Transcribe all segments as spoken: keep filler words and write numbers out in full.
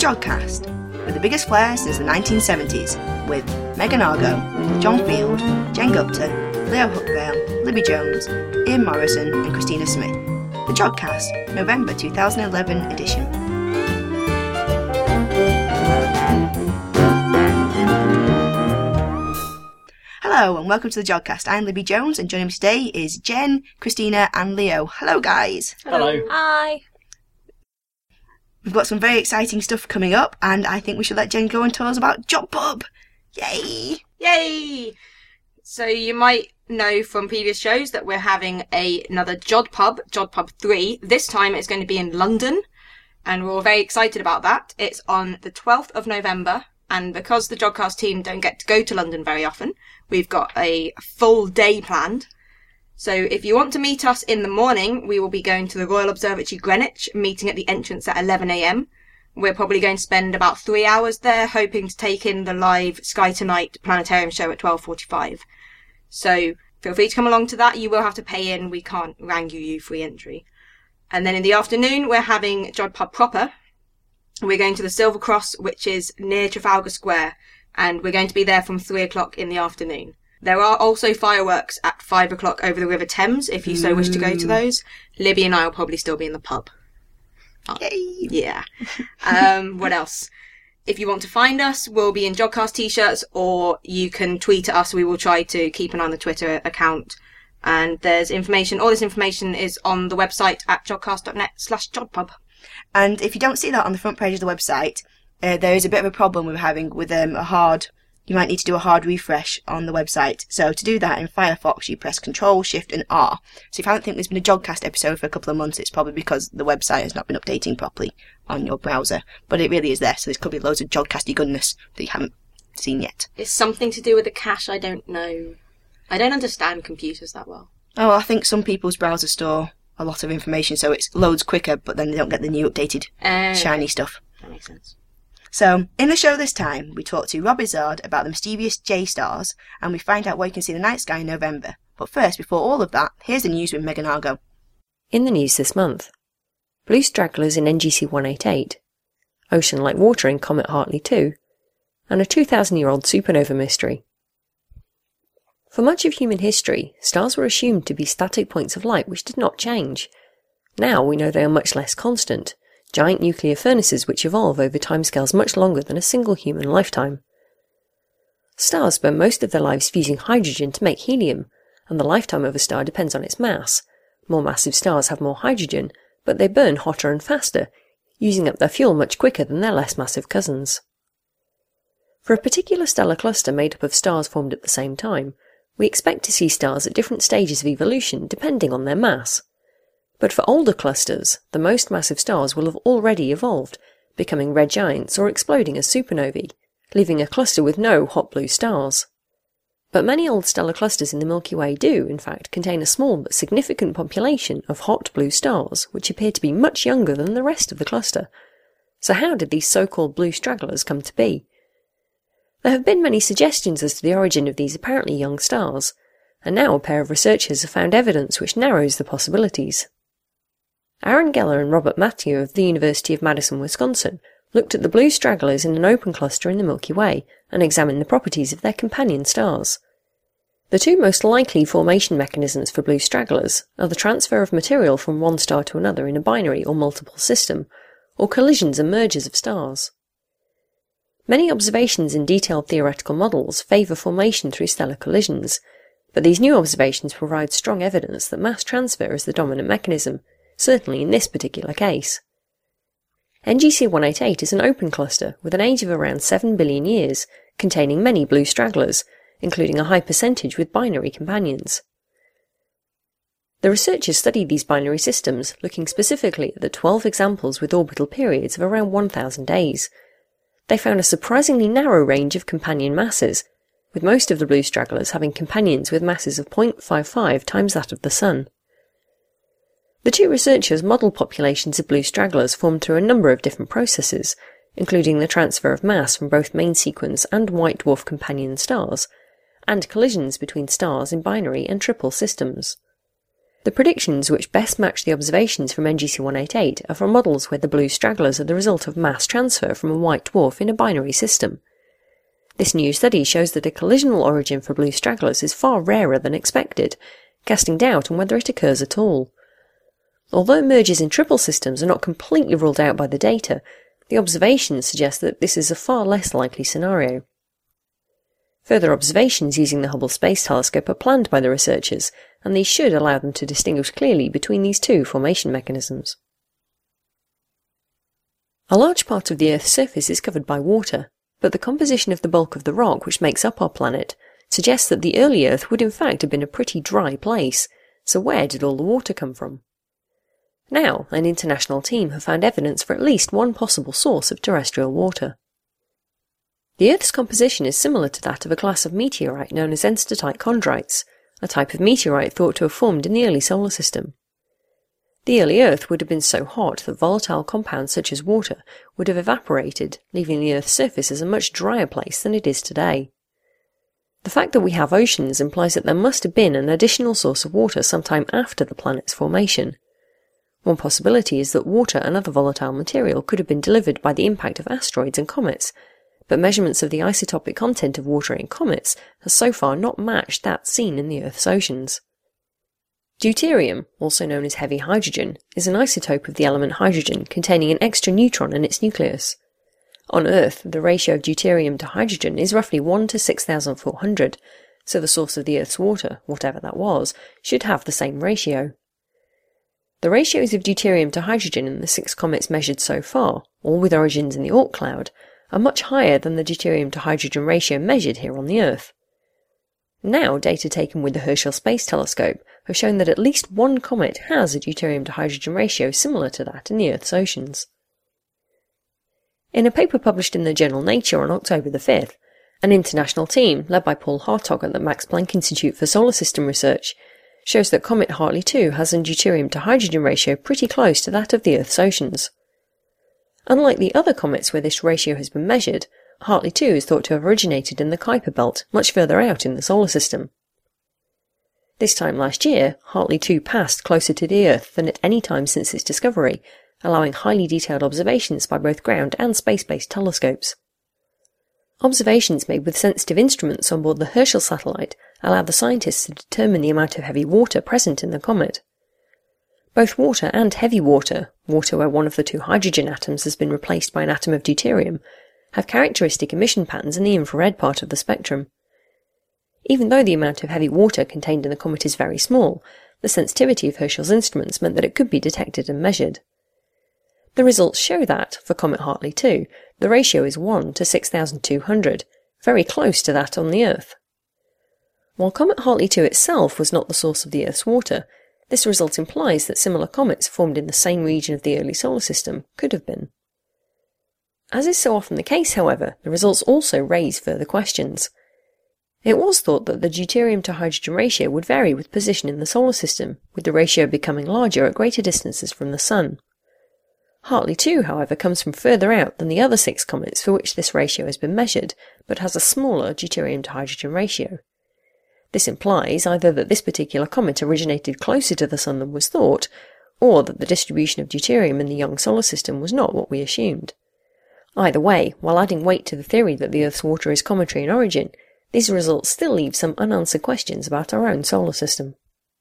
Jodcast, with the biggest flair since the nineteen seventies, with Megan Argo, John Field, Jen Gupta, Leo Hookvale, Libby Jones, Ian Morrison and Christina Smith. The Jodcast, November two thousand eleven edition. Hello and welcome to the Jodcast. I'm Libby Jones and joining me today is Jen, Christina and Leo. Hello guys. Hello. Hi. We've got some very exciting stuff coming up and I think we should let Jen go and tell us about Jod Pub. Yay! Yay! So you might know from previous shows that we're having a, another Jod Pub, Jod Pub three. This time it's going to be in London and we're all very excited about that. It's on the twelfth of November. And because the Jodcast team don't get to go to London very often, we've got a full day planned. So if you want to meet us in the morning, we will be going to the Royal Observatory Greenwich, meeting at the entrance at eleven a m. We're probably going to spend about three hours there, hoping to take in the live Sky Tonight planetarium show at twelve forty-five. So feel free to come along to that. You will have to pay in. We can't wrangle you free entry. And then in the afternoon, we're having Jod Pub proper. We're going to the Silver Cross, which is near Trafalgar Square, and we're going to be there from three o'clock in the afternoon. There are also fireworks at five o'clock over the River Thames, if you so wish to go to those. Libby and I will probably still be in the pub. Oh, Yay! yeah. Um, what else? If you want to find us, we'll be in Jodcast t-shirts, or you can tweet at us. We will try to keep an eye on the Twitter account. And there's information, all this information is on the website at jodcast.net slash jodpub. And if you don't see that on the front page of the website, uh, there is a bit of a problem we're having with um, a hard... You might need to do a hard refresh on the website. So to do that in Firefox, you press Control, Shift and R. So if you haven't think there's been a Jodcast episode for a couple of months, it's probably because the website has not been updating properly on your browser. But it really is there, so there's could be loads of Jodcasty goodness that you haven't seen yet. It's something to do with the cache, I don't know. I don't understand computers that well. Oh, I think some people's browsers store a lot of information, so it loads quicker, but then they don't get the new updated Uh, shiny stuff. That makes sense. So, in the show this time, we talk to Rob Izzard about the mysterious J-stars, and we find out where you can see the night sky in November. But first, before all of that, here's the news with Megan Argo. In the news this month, blue stragglers in N G C one eighty-eight, ocean-like water in Comet Hartley two, and a two thousand year old supernova mystery. For much of human history, stars were assumed to be static points of light which did not change. Now we know they are much less constant, giant nuclear furnaces which evolve over timescales much longer than a single human lifetime. Stars spend most of their lives fusing hydrogen to make helium, and the lifetime of a star depends on its mass. More massive stars have more hydrogen, but they burn hotter and faster, using up their fuel much quicker than their less massive cousins. For a particular stellar cluster made up of stars formed at the same time, we expect to see stars at different stages of evolution depending on their mass. But for older clusters, the most massive stars will have already evolved, becoming red giants or exploding as supernovae, leaving a cluster with no hot blue stars. But many old stellar clusters in the Milky Way do, in fact, contain a small but significant population of hot blue stars, which appear to be much younger than the rest of the cluster. So how did these so-called blue stragglers come to be? There have been many suggestions as to the origin of these apparently young stars, and now a pair of researchers have found evidence which narrows the possibilities. Aaron Geller and Robert Matthew of the University of Madison, Wisconsin, looked at the blue stragglers in an open cluster in the Milky Way and examined the properties of their companion stars. The two most likely formation mechanisms for blue stragglers are the transfer of material from one star to another in a binary or multiple system, or collisions and mergers of stars. Many observations and detailed theoretical models favour formation through stellar collisions, but these new observations provide strong evidence that mass transfer is the dominant mechanism, certainly in this particular case. N G C one eighty-eight is an open cluster with an age of around seven billion years, containing many blue stragglers, including a high percentage with binary companions. The researchers studied these binary systems, looking specifically at the twelve examples with orbital periods of around one thousand days. They found a surprisingly narrow range of companion masses, with most of the blue stragglers having companions with masses of zero point five five times that of the Sun. The two researchers modelled populations of blue stragglers formed through a number of different processes, including the transfer of mass from both main sequence and white dwarf companion stars, and collisions between stars in binary and triple systems. The predictions which best match the observations from N G C one eighty-eight are from models where the blue stragglers are the result of mass transfer from a white dwarf in a binary system. This new study shows that a collisional origin for blue stragglers is far rarer than expected, casting doubt on whether it occurs at all. Although mergers in triple systems are not completely ruled out by the data, the observations suggest that this is a far less likely scenario. Further observations using the Hubble Space Telescope are planned by the researchers, and these should allow them to distinguish clearly between these two formation mechanisms. A large part of the Earth's surface is covered by water, but the composition of the bulk of the rock which makes up our planet suggests that the early Earth would in fact have been a pretty dry place, so where did all the water come from? Now, an international team have found evidence for at least one possible source of terrestrial water. The Earth's composition is similar to that of a class of meteorite known as enstatite chondrites, a type of meteorite thought to have formed in the early solar system. The early Earth would have been so hot that volatile compounds such as water would have evaporated, leaving the Earth's surface as a much drier place than it is today. The fact that we have oceans implies that there must have been an additional source of water sometime after the planet's formation. One possibility is that water and other volatile material could have been delivered by the impact of asteroids and comets, but measurements of the isotopic content of water in comets has so far not matched that seen in the Earth's oceans. Deuterium, also known as heavy hydrogen, is an isotope of the element hydrogen containing an extra neutron in its nucleus. On Earth, the ratio of deuterium to hydrogen is roughly one to six thousand four hundred, so the source of the Earth's water, whatever that was, should have the same ratio. The ratios of deuterium to hydrogen in the six comets measured so far, all with origins in the Oort cloud, are much higher than the deuterium to hydrogen ratio measured here on the Earth. Now, data taken with the Herschel Space Telescope have shown that at least one comet has a deuterium to hydrogen ratio similar to that in the Earth's oceans. In a paper published in the journal Nature on October the fifth, an international team, led by Paul Hartog at the Max Planck Institute for Solar System Research, shows that Comet Hartley two has a deuterium to hydrogen ratio pretty close to that of the Earth's oceans. Unlike the other comets where this ratio has been measured, Hartley two is thought to have originated in the Kuiper belt, much further out in the solar system. This time last year, Hartley two passed closer to the Earth than at any time since its discovery, allowing highly detailed observations by both ground and space-based telescopes. Observations made with sensitive instruments on board the Herschel satellite allowed the scientists to determine the amount of heavy water present in the comet. Both water and heavy water, water where one of the two hydrogen atoms has been replaced by an atom of deuterium, have characteristic emission patterns in the infrared part of the spectrum. Even though the amount of heavy water contained in the comet is very small, the sensitivity of Herschel's instruments meant that it could be detected and measured. The results show that, for Comet Hartley two, the ratio is one to six thousand two hundred, very close to that on the Earth. While Comet Hartley two itself was not the source of the Earth's water, this result implies that similar comets formed in the same region of the early solar system could have been. As is so often the case, however, the results also raise further questions. It was thought that the deuterium to hydrogen ratio would vary with position in the solar system, with the ratio becoming larger at greater distances from the Sun. Hartley two, however, comes from further out than the other six comets for which this ratio has been measured, but has a smaller deuterium to hydrogen ratio. This implies either that this particular comet originated closer to the Sun than was thought, or that the distribution of deuterium in the young solar system was not what we assumed. Either way, while adding weight to the theory that the Earth's water is cometary in origin, these results still leave some unanswered questions about our own solar system.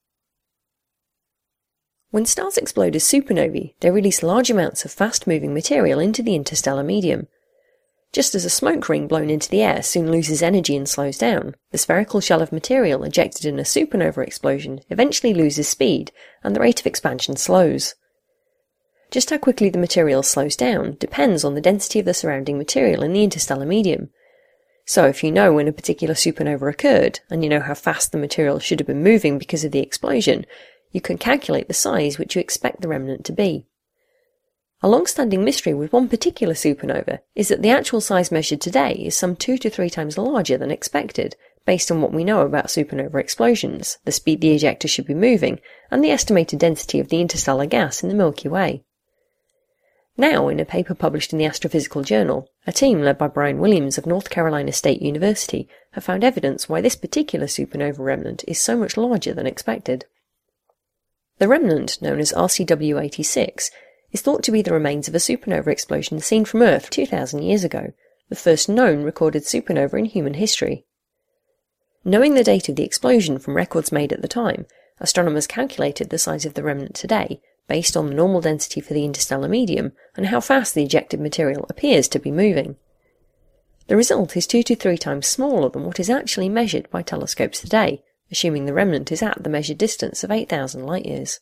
When stars explode as supernovae, they release large amounts of fast-moving material into the interstellar medium. Just as a smoke ring blown into the air soon loses energy and slows down, the spherical shell of material ejected in a supernova explosion eventually loses speed, and the rate of expansion slows. Just how quickly the material slows down depends on the density of the surrounding material in the interstellar medium. So if you know when a particular supernova occurred, and you know how fast the material should have been moving because of the explosion, you can calculate the size which you expect the remnant to be. A long-standing mystery with one particular supernova is that the actual size measured today is some two to three times larger than expected, based on what we know about supernova explosions, the speed the ejector should be moving, and the estimated density of the interstellar gas in the Milky Way. Now, in a paper published in the Astrophysical Journal, a team led by Brian Williams of North Carolina State University have found evidence why this particular supernova remnant is so much larger than expected. The remnant, known as R C W eighty-six, is thought to be the remains of a supernova explosion seen from Earth two thousand years ago, the first known recorded supernova in human history. Knowing the date of the explosion from records made at the time, astronomers calculated the size of the remnant today based on the normal density for the interstellar medium and how fast the ejected material appears to be moving. The result is two to three times smaller than what is actually measured by telescopes today, assuming the remnant is at the measured distance of eight thousand light-years.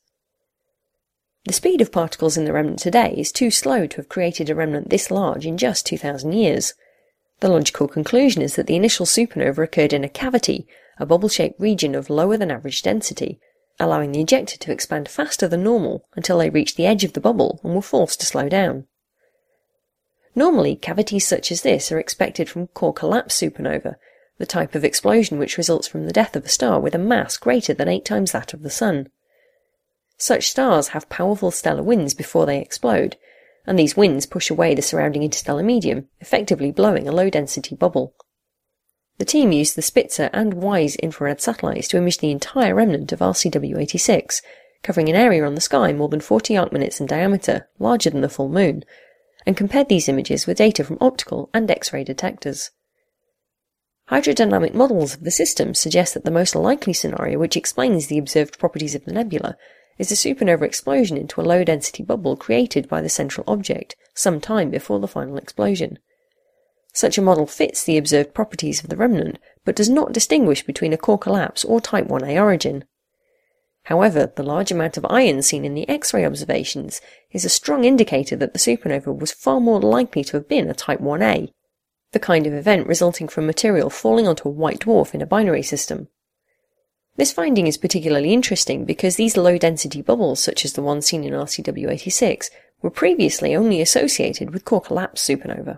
The speed of particles in the remnant today is too slow to have created a remnant this large in just two thousand years. The logical conclusion is that the initial supernova occurred in a cavity, a bubble-shaped region of lower than average density, allowing the ejector to expand faster than normal until they reached the edge of the bubble and were forced to slow down. Normally, cavities such as this are expected from core collapse supernova, the type of explosion which results from the death of a star with a mass greater than eight times that of the Sun. Such stars have powerful stellar winds before they explode, and these winds push away the surrounding interstellar medium, effectively blowing a low-density bubble. The team used the Spitzer and WISE infrared satellites to image the entire remnant of R C W eighty-six, covering an area on the sky more than forty arc-minutes in diameter, larger than the full moon, and compared these images with data from optical and X-ray detectors. Hydrodynamic models of the system suggest that the most likely scenario which explains the observed properties of the nebula is a supernova explosion into a low-density bubble created by the central object some time before the final explosion. Such a model fits the observed properties of the remnant, but does not distinguish between a core collapse or Type one A origin. However, the large amount of iron seen in the X-ray observations is a strong indicator that the supernova was far more likely to have been a Type one A, the kind of event resulting from material falling onto a white dwarf in a binary system. This finding is particularly interesting because these low-density bubbles, such as the one seen in R C W eighty-six, were previously only associated with core collapse supernova.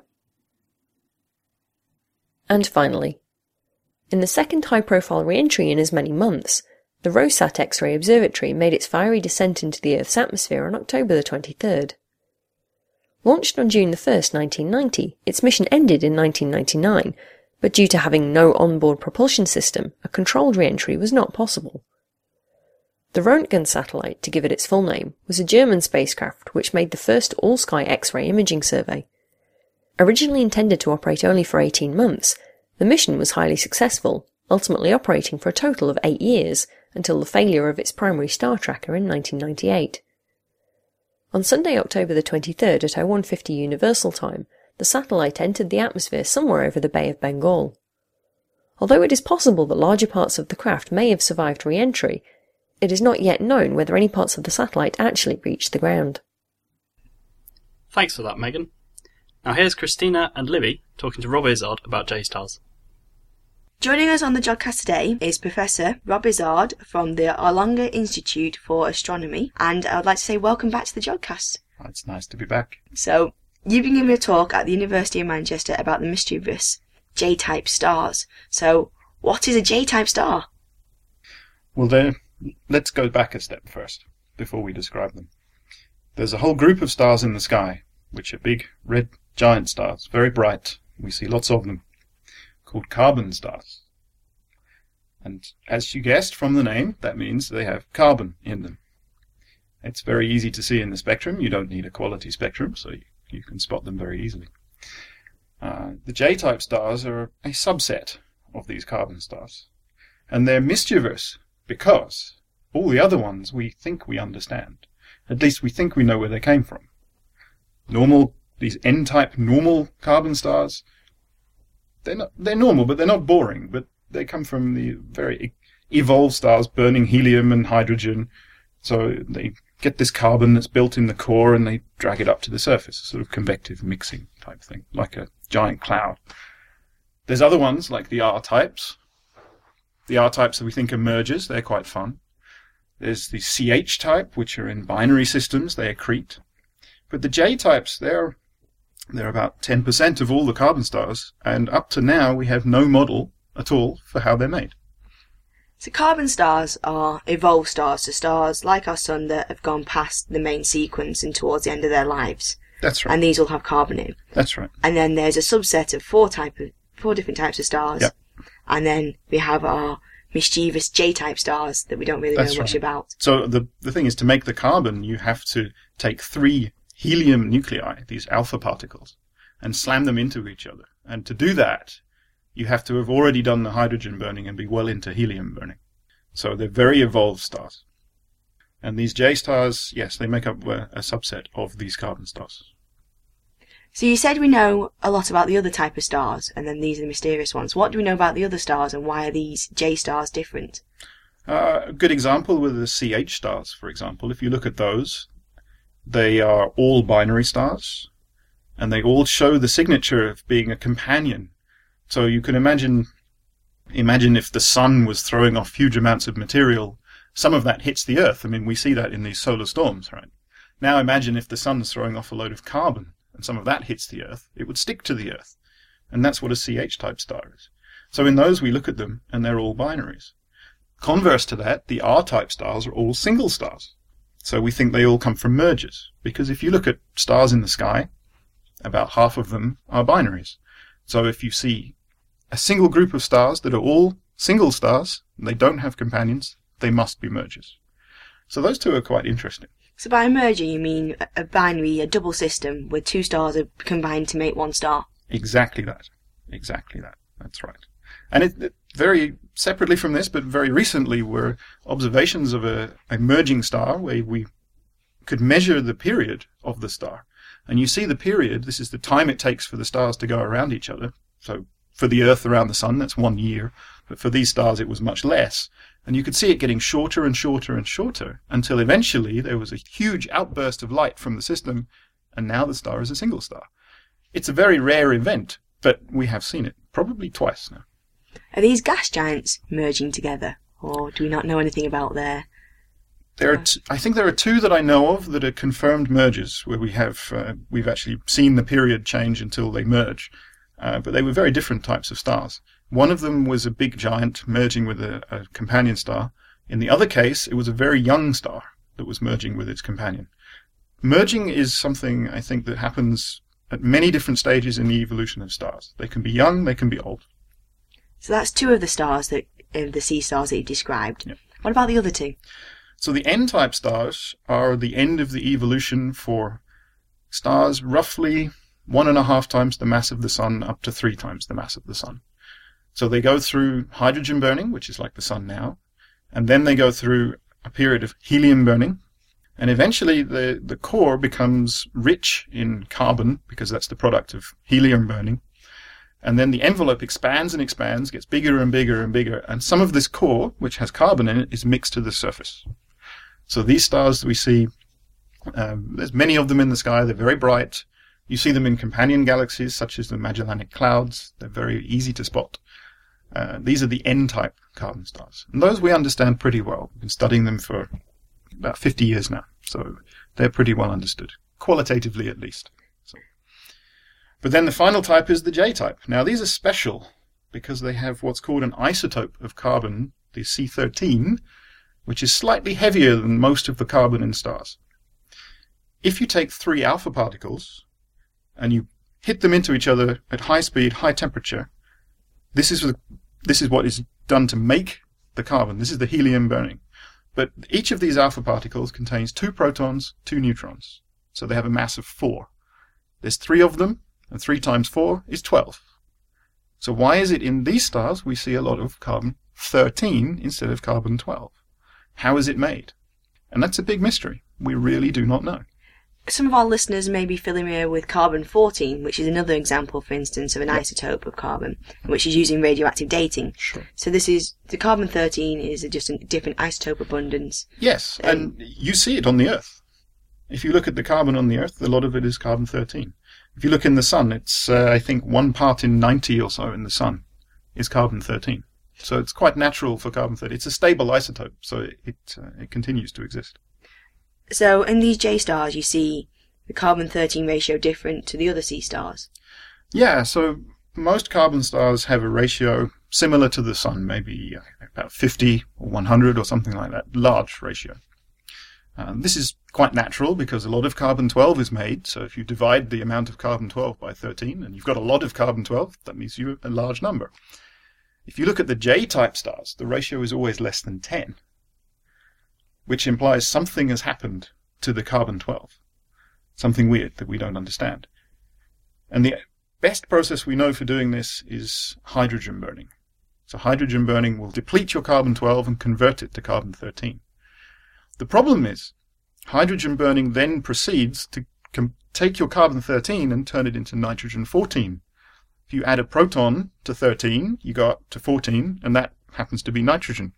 And finally, in the second high-profile re-entry in as many months, the ROSAT X-ray Observatory made its fiery descent into the Earth's atmosphere on October the twenty-third. Launched on June the first, nineteen ninety, its mission ended in nineteen ninety-nine, but due to having no onboard propulsion system, a controlled re-entry was not possible. The Röntgen satellite, to give it its full name, was a German spacecraft which made the first all-sky X-ray imaging survey. Originally intended to operate only for eighteen months, the mission was highly successful, ultimately operating for a total of eight years, until the failure of its primary star tracker in nineteen ninety-eight. On Sunday, October the twenty-third at oh one fifty Universal Time, the satellite entered the atmosphere somewhere over the Bay of Bengal. Although it is possible that larger parts of the craft may have survived re-entry, it is not yet known whether any parts of the satellite actually reached the ground. Thanks for that, Megan. Now here's Christina and Libby talking to Rob Izzard about J-stars. Joining us on the Jodcast today is Professor Rob Izzard from the Arlanga Institute for Astronomy, and I would like to say welcome back to the Jodcast. Oh, it's nice to be back. So, you've been giving a talk at the University of Manchester about the mischievous J-type stars. So, what is a J-type star? Well, there, let's go back a step first, before we describe them. There's a whole group of stars in the sky, which are big, red, giant stars, very bright. We see lots of them, called carbon stars. And as you guessed from the name, that means they have carbon in them. It's very easy to see in the spectrum. You don't need a quality spectrum, so you, you can spot them very easily. Uh, the J-type stars are a subset of these carbon stars. And they're mischievous because all the other ones we think we understand. At least we think we know where they came from. Normal, these N-type normal carbon stars, they're not, they're normal, but they're not boring. But they come from the very evolved stars burning helium and hydrogen. So they get this carbon that's built in the core and they drag it up to the surface, a sort of convective mixing type thing, like a giant cloud. There's other ones, like the R-types. The R-types that we think are mergers, they're quite fun. There's the C H-type, which are in binary systems, they accrete. But the J-types, they're, they're about ten percent of all the carbon stars, and up to now we have no model at all for how they're made. So carbon stars are evolved stars, so stars like our sun that have gone past the main sequence and towards the end of their lives. That's right. And these all have carbon in. That's right. And then there's a subset of four type of, four different types of stars. Yep. And then we have our mischievous J-type stars that we don't really That's know much right. about. So the the thing is, to make the carbon, you have to take three helium nuclei, these alpha particles, and slam them into each other. And to do that, you have to have already done the hydrogen burning and be well into helium burning. So they're very evolved stars. And these J stars, yes, they make up a, a subset of these carbon stars. So you said we know a lot about the other type of stars, and then these are the mysterious ones. What do we know about the other stars, and why are these J stars different? Uh, a good example with the C H stars, for example. If you look at those, they are all binary stars, and they all show the signature of being a companion. So you can imagine, imagine if the sun was throwing off huge amounts of material, some of that hits the Earth. I mean, we see that in these solar storms, right? Now imagine if the sun's throwing off a load of carbon, and some of that hits the Earth, it would stick to the Earth. And that's what a C H-type star is. So in those, we look at them, and they're all binaries. Converse to that, the R-type stars are all single stars. So we think they all come from mergers. Because if you look at stars in the sky, about half of them are binaries. So if you see a single group of stars that are all single stars, and they don't have companions, they must be mergers. So those two are quite interesting. So by a merger, you mean a- a binary, a double system, where two stars are combined to make one star? Exactly that. Exactly that. That's right. And it, it very separately from this, but very recently, were observations of a, a merging star where we could measure the period of the star. And you see the period, this is the time it takes for the stars to go around each other. So for the Earth around the Sun, that's one year. But for these stars, it was much less. And you could see it getting shorter and shorter and shorter until eventually there was a huge outburst of light from the system, and now the star is a single star. It's a very rare event, but we have seen it probably twice now. Are these gas giants merging together, or do we not know anything about their... There are t- I think there are two that I know of that are confirmed mergers, where we have uh, we've actually seen the period change until they merge. Uh, but they were very different types of stars. One of them was a big giant merging with a, a companion star. In the other case, it was a very young star that was merging with its companion. Merging is something, I think, that happens at many different stages in the evolution of stars. They can be young, they can be old. So that's two of the stars, that uh, the C stars that you described. Yep. What about the other two? So the N-type stars are the end of the evolution for stars roughly one and a half times the mass of the Sun up to three times the mass of the Sun. So they go through hydrogen burning, which is like the Sun now, and then they go through a period of helium burning, and eventually the, the core becomes rich in carbon, because that's the product of helium burning, and then the envelope expands and expands, gets bigger and bigger and bigger, and some of this core, which has carbon in it, is mixed to the surface. So these stars we see, um, there's many of them in the sky, they're very bright. You see them in companion galaxies, such as the Magellanic Clouds. They're very easy to spot. Uh, these are the N-type carbon stars. And those we understand pretty well. We've been studying them for about fifty years now. So they're pretty well understood, qualitatively at least. So. But then the final type is the J-type. Now these are special because they have what's called an isotope of carbon, the C thirteen, which is slightly heavier than most of the carbon in stars. If you take three alpha particles and you hit them into each other at high speed, high temperature, this is, the, this is what is done to make the carbon. This is the helium burning. But each of these alpha particles contains two protons, two neutrons. So they have a mass of four. There's three of them, and three times four is twelve. So why is it in these stars we see a lot of carbon thirteen instead of carbon twelve? How is it made? And that's a big mystery. We really do not know. Some of our listeners may be familiar with carbon fourteen, which is another example, for instance, of an isotope of carbon, which is using radioactive dating. Sure. So this is, the carbon thirteen is a, just a different isotope abundance. Yes, Um, and you see it on the Earth. If you look at the carbon on the Earth, a lot of it is carbon thirteen. If you look in the Sun, it's, uh, I think, one part in ninety or so in the Sun is carbon thirteen. So it's quite natural for carbon thirteen. It's a stable isotope, so it it, uh, it continues to exist. So in these J stars, you see the carbon thirteen ratio different to the other C stars. Yeah, so most carbon stars have a ratio similar to the Sun, maybe uh, about fifty or one hundred or something like that, large ratio. Uh, this is quite natural because a lot of carbon twelve is made, so if you divide the amount of carbon twelve by thirteen, and you've got a lot of carbon twelve, that means you have a large number. If you look at the J-type stars, the ratio is always less than ten, which implies something has happened to the carbon twelve, something weird that we don't understand. And the best process we know for doing this is hydrogen burning. So hydrogen burning will deplete your carbon twelve and convert it to carbon thirteen. The problem is, hydrogen burning then proceeds to com- take your carbon thirteen and turn it into nitrogen fourteen. If you add a proton to thirteen, you go up to fourteen, and that happens to be nitrogen.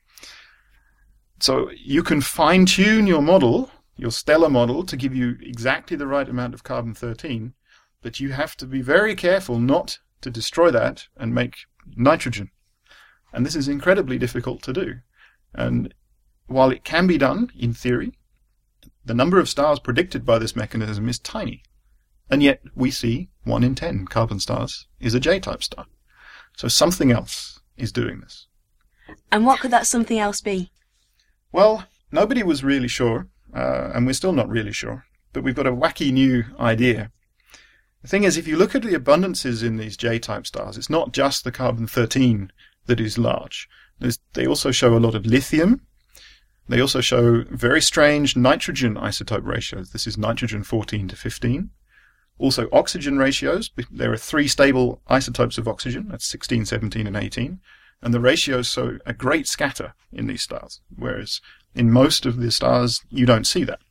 So you can fine-tune your model, your stellar model, to give you exactly the right amount of carbon thirteen, but you have to be very careful not to destroy that and make nitrogen. And this is incredibly difficult to do. And while it can be done, in theory, the number of stars predicted by this mechanism is tiny. And yet we see one in ten carbon stars is a J-type star. So something else is doing this. And what could that something else be? Well, nobody was really sure, uh, and we're still not really sure. But we've got a wacky new idea. The thing is, if you look at the abundances in these J-type stars, it's not just the carbon thirteen that is large. There's, they also show a lot of lithium. They also show very strange nitrogen isotope ratios. This is nitrogen fourteen to fifteen. Also oxygen ratios. There are three stable isotopes of oxygen. That's sixteen, seventeen, and eighteen. And the ratios show a great scatter in these stars, whereas in most of the stars, you don't see that.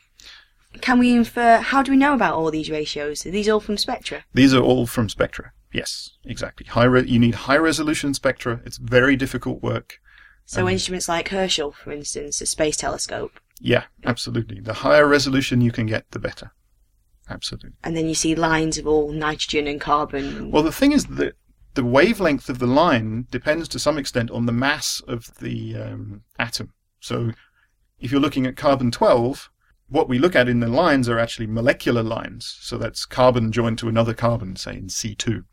Can we infer, how do we know about all these ratios? Are these all from spectra? These are all from spectra. Yes, exactly. High re- you need high-resolution spectra. It's very difficult work. So Um, instruments like Herschel, for instance, a space telescope. Yeah, absolutely. The higher resolution you can get, the better. Absolutely. And then you see lines of all nitrogen and carbon. Well, the thing is that the wavelength of the line depends to some extent on the mass of the um, atom. So if you're looking at carbon twelve, what we look at in the lines are actually molecular lines. So that's carbon joined to another carbon, say in C two.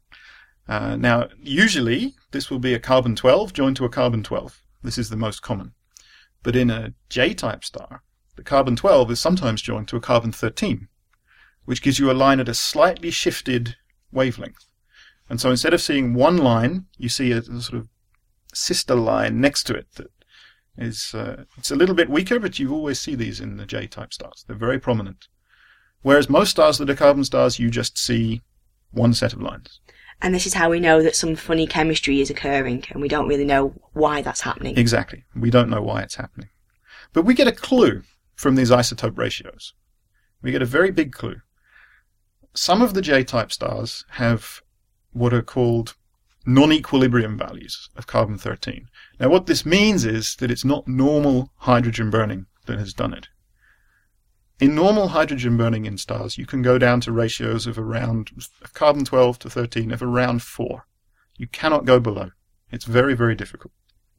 Uh, now, usually this will be a carbon twelve joined to a carbon twelve. This is the most common. But in a J-type star, the carbon twelve is sometimes joined to a carbon thirteen, which gives you a line at a slightly shifted wavelength. And so instead of seeing one line, you see a, a sort of sister line next to it that is, uh, it's a little bit weaker, but you always see these in the J-type stars. They're very prominent. Whereas most stars that are carbon stars, you just see one set of lines. And this is how we know that some funny chemistry is occurring, and we don't really know why that's happening. Exactly. We don't know why it's happening. But we get a clue from these isotope ratios. We get a very big clue. Some of the J-type stars have what are called non-equilibrium values of carbon thirteen. Now what this means is that it's not normal hydrogen burning that has done it. In normal hydrogen burning in stars, you can go down to ratios of around of carbon twelve to thirteen of around four. You cannot go below. It's very, very difficult.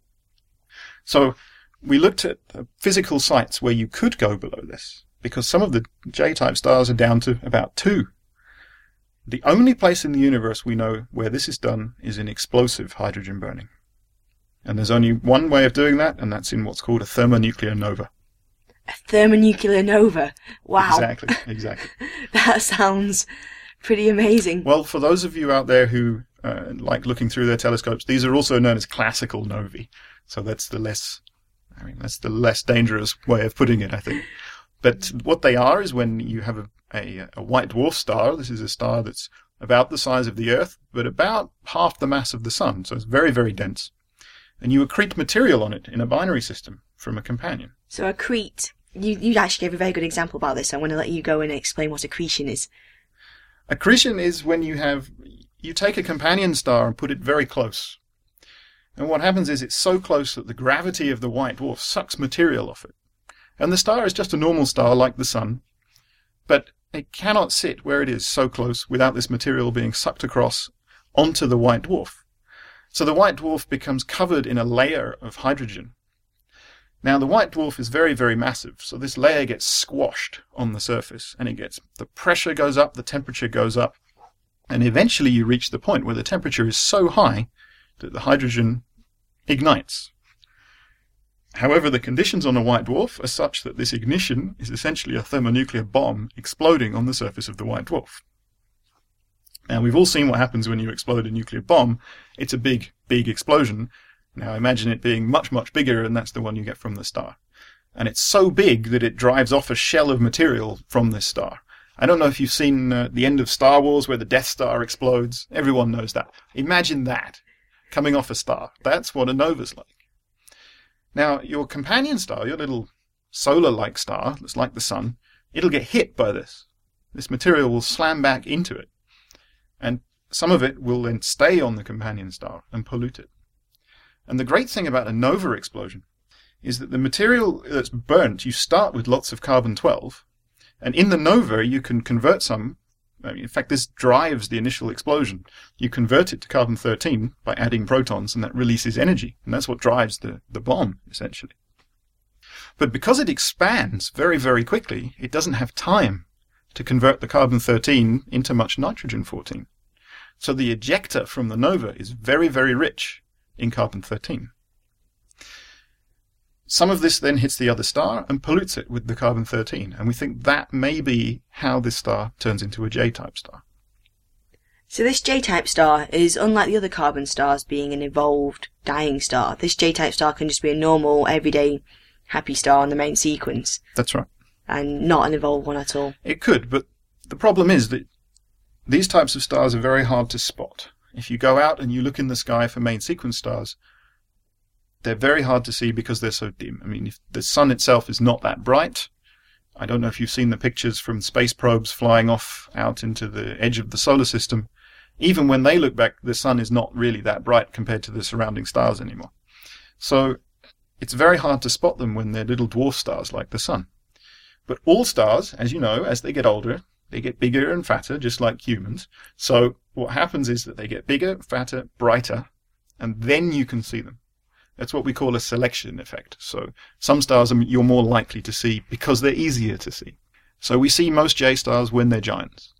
So we looked at physical sites where you could go below this, because some of the J-type stars are down to about two. The only place in the universe we know where this is done is in explosive hydrogen burning. And there's only one way of doing that, and that's in what's called a thermonuclear nova. A thermonuclear nova. Wow. Exactly, exactly. That sounds pretty amazing. Well, for those of you out there who uh, like looking through their telescopes, these are also known as classical novae. So that's the less, I mean, that's the less dangerous way of putting it, I think. But what they are is when you have a, a, a white dwarf star. This is a star that's about the size of the Earth, but about half the mass of the Sun. So it's very, very dense. And you accrete material on it in a binary system from a companion. So accrete, you, you actually gave a very good example about this. I want to let you go and explain what accretion is. Accretion is when you have, you take a companion star and put it very close. And what happens is it's so close that the gravity of the white dwarf sucks material off it. And the star is just a normal star like the Sun, but it cannot sit where it is so close without this material being sucked across onto the white dwarf. So the white dwarf becomes covered in a layer of hydrogen. Now the white dwarf is very, very massive, so this layer gets squashed on the surface, and it gets, the pressure goes up, the temperature goes up, and eventually you reach the point where the temperature is so high that the hydrogen ignites. However, the conditions on a white dwarf are such that this ignition is essentially a thermonuclear bomb exploding on the surface of the white dwarf. Now, we've all seen what happens when you explode a nuclear bomb. It's a big, big explosion. Now, imagine it being much, much bigger, and that's the one you get from the star. And it's so big that it drives off a shell of material from this star. I don't know if you've seen uh, the end of Star Wars where the Death Star explodes. Everyone knows that. Imagine that, coming off a star. That's what a nova's like. Now, your companion star, your little solar-like star that's like the sun, it'll get hit by this. This material will slam back into it. And some of it will then stay on the companion star and pollute it. And the great thing about a nova explosion is that the material that's burnt, you start with lots of carbon twelve, and in the nova you can convert some, I mean, in fact this drives the initial explosion. You convert it to carbon thirteen by adding protons, and that releases energy, and that's what drives the, the bomb, essentially. But because it expands very, very quickly, it doesn't have time to convert the carbon thirteen into much nitrogen fourteen. So the ejecta from the nova is very, very rich in carbon thirteen. Some of this then hits the other star and pollutes it with the carbon thirteen, and we think that may be how this star turns into a J-type star. So this J-type star is unlike the other carbon stars being an evolved, dying star. This J-type star can just be a normal, everyday, happy star in the main sequence. That's right. And not an evolved one at all. It could, but the problem is that these types of stars are very hard to spot. If you go out and you look in the sky for main sequence stars, they're very hard to see because they're so dim. I mean, if the sun itself is not that bright. I don't know if you've seen the pictures from space probes flying off out into the edge of the solar system. Even when they look back, the sun is not really that bright compared to the surrounding stars anymore. So it's very hard to spot them when they're little dwarf stars like the sun. But all stars, as you know, as they get older, they get bigger and fatter, just like humans. So what happens is that they get bigger, fatter, brighter, and then you can see them. That's what we call a selection effect. So some stars are, you're more likely to see because they're easier to see. So we see most J stars when they're giants.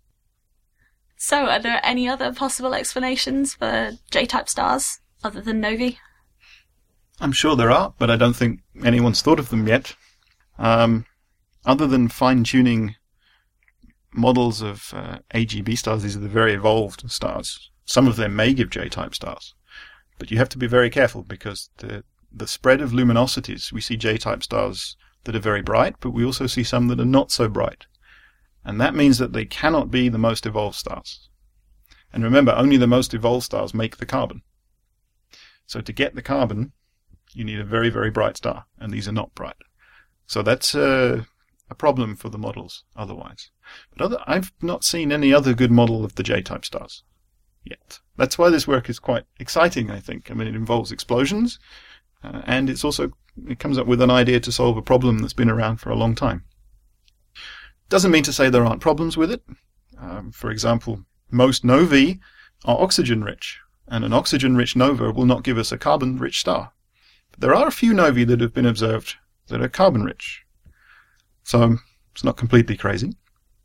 So are there any other possible explanations for J-type stars other than novae? I'm sure there are, but I don't think anyone's thought of them yet. Um, other than fine-tuning models of uh, A G B stars, these are the very evolved stars. Some of them may give J-type stars. But you have to be very careful because the the spread of luminosities, we see J-type stars that are very bright, but we also see some that are not so bright. And that means that they cannot be the most evolved stars. And remember, only the most evolved stars make the carbon. So to get the carbon, you need a very, very bright star, and these are not bright. So that's uh, a problem for the models otherwise. But other, I've not seen any other good model of the J-type stars yet. That's why this work is quite exciting, I think. I mean, it involves explosions, uh, and it's also, it comes up with an idea to solve a problem that's been around for a long time. Doesn't mean to say there aren't problems with it. Um, for example, most novae are oxygen-rich, and an oxygen-rich nova will not give us a carbon-rich star. But there are a few novae that have been observed that are carbon-rich. So it's not completely crazy.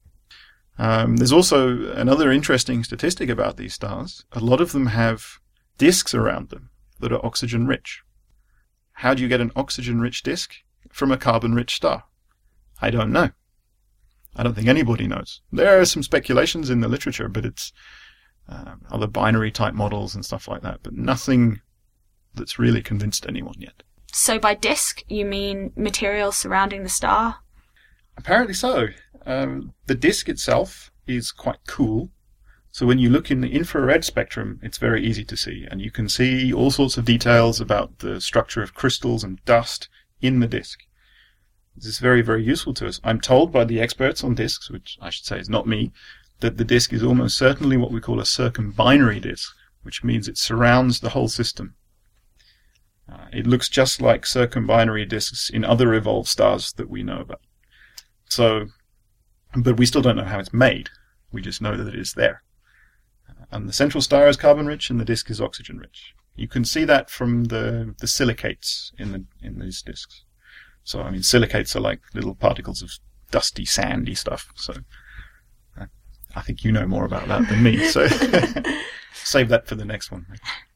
Um, there's also another interesting statistic about these stars. A lot of them have disks around them that are oxygen-rich. How do you get an oxygen-rich disk from a carbon-rich star? I don't know. I don't think anybody knows. There are some speculations in the literature, but it's uh, other binary-type models and stuff like that, but nothing that's really convinced anyone yet. So by disk, you mean material surrounding the star? Apparently so. Um, the disk itself is quite cool. So when you look in the infrared spectrum, it's very easy to see. And you can see all sorts of details about the structure of crystals and dust in the disk. This is very, very useful to us. I'm told by the experts on disks, which I should say is not me, that the disk is almost certainly what we call a circumbinary disk, which means it surrounds the whole system. Uh, it looks just like circumbinary disks in other evolved stars that we know about. So, but we still don't know how it's made. We just know that it is there. Uh, and the central star is carbon-rich and the disk is oxygen-rich. You can see that from the, the silicates in the in these disks. So, I mean, silicates are like little particles of dusty, sandy stuff. So, uh, I think you know more about that than me. So, save that for the next one.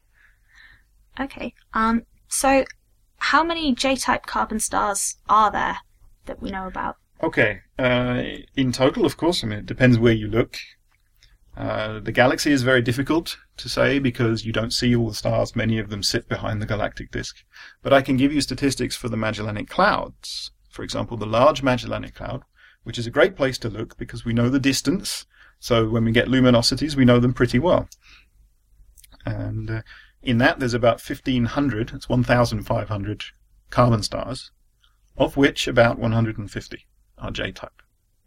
Okay. Um. So, how many J-type carbon stars are there that we know about? Okay. Uh, in total, of course, I mean, it depends where you look. Uh, the galaxy is very difficult to say because you don't see all the stars. Many of them sit behind the galactic disk. But I can give you statistics for the Magellanic Clouds. For example, the Large Magellanic Cloud, which is a great place to look because we know the distance. So when we get luminosities, we know them pretty well. And uh, in that, there's about fifteen hundred, it's one thousand five hundred carbon stars, of which about one hundred fifty are J-type.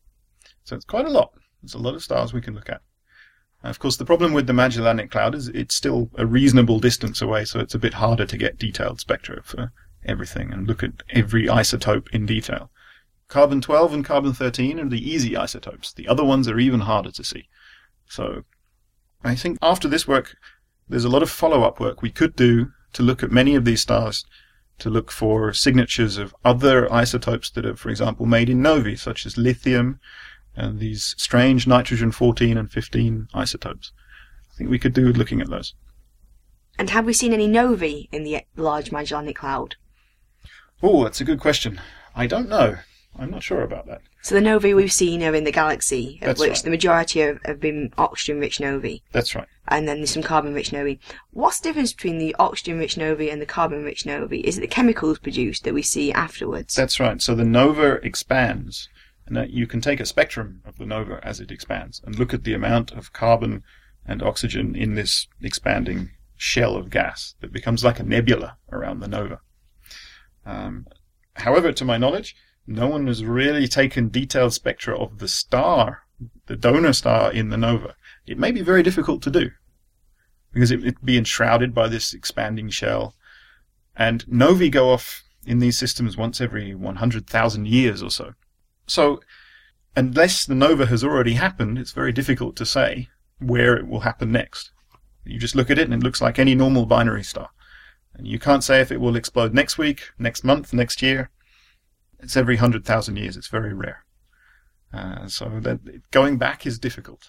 So it's quite a lot. There's a lot of stars we can look at. Of course, the problem with the Magellanic Cloud is it's still a reasonable distance away, so it's a bit harder to get detailed spectra for everything and look at every isotope in detail. Carbon twelve and carbon thirteen are the easy isotopes. The other ones are even harder to see. So I think after this work, there's a lot of follow-up work we could do to look at many of these stars, to look for signatures of other isotopes that are, for example, made in novae, such as lithium, and these strange nitrogen fourteen and fifteen isotopes. I think we could do with looking at those. And have we seen any novae in the Large Magellanic Cloud? Oh, that's a good question. I don't know. I'm not sure about that. So the novae we've seen are in the galaxy, of That's which right. the majority have, have been oxygen-rich novae. That's right. And then there's some carbon-rich novae. What's the difference between the oxygen-rich novae and the carbon-rich novae? Is it the chemicals produced that we see afterwards? That's right. So the nova expands, and that you can take a spectrum of the nova as it expands and look at the amount of carbon and oxygen in this expanding shell of gas that becomes like a nebula around the nova. Um, however, to my knowledge, no one has really taken detailed spectra of the star, the donor star in the nova. It may be very difficult to do because it would be enshrouded by this expanding shell. And novae go off in these systems once every one hundred thousand years or so. So unless the nova has already happened, it's very difficult to say where it will happen next. You just look at it and it looks like any normal binary star. And you can't say if it will explode next week, next month, next year. It's every one hundred thousand years. It's very rare. Uh, so that going back is difficult.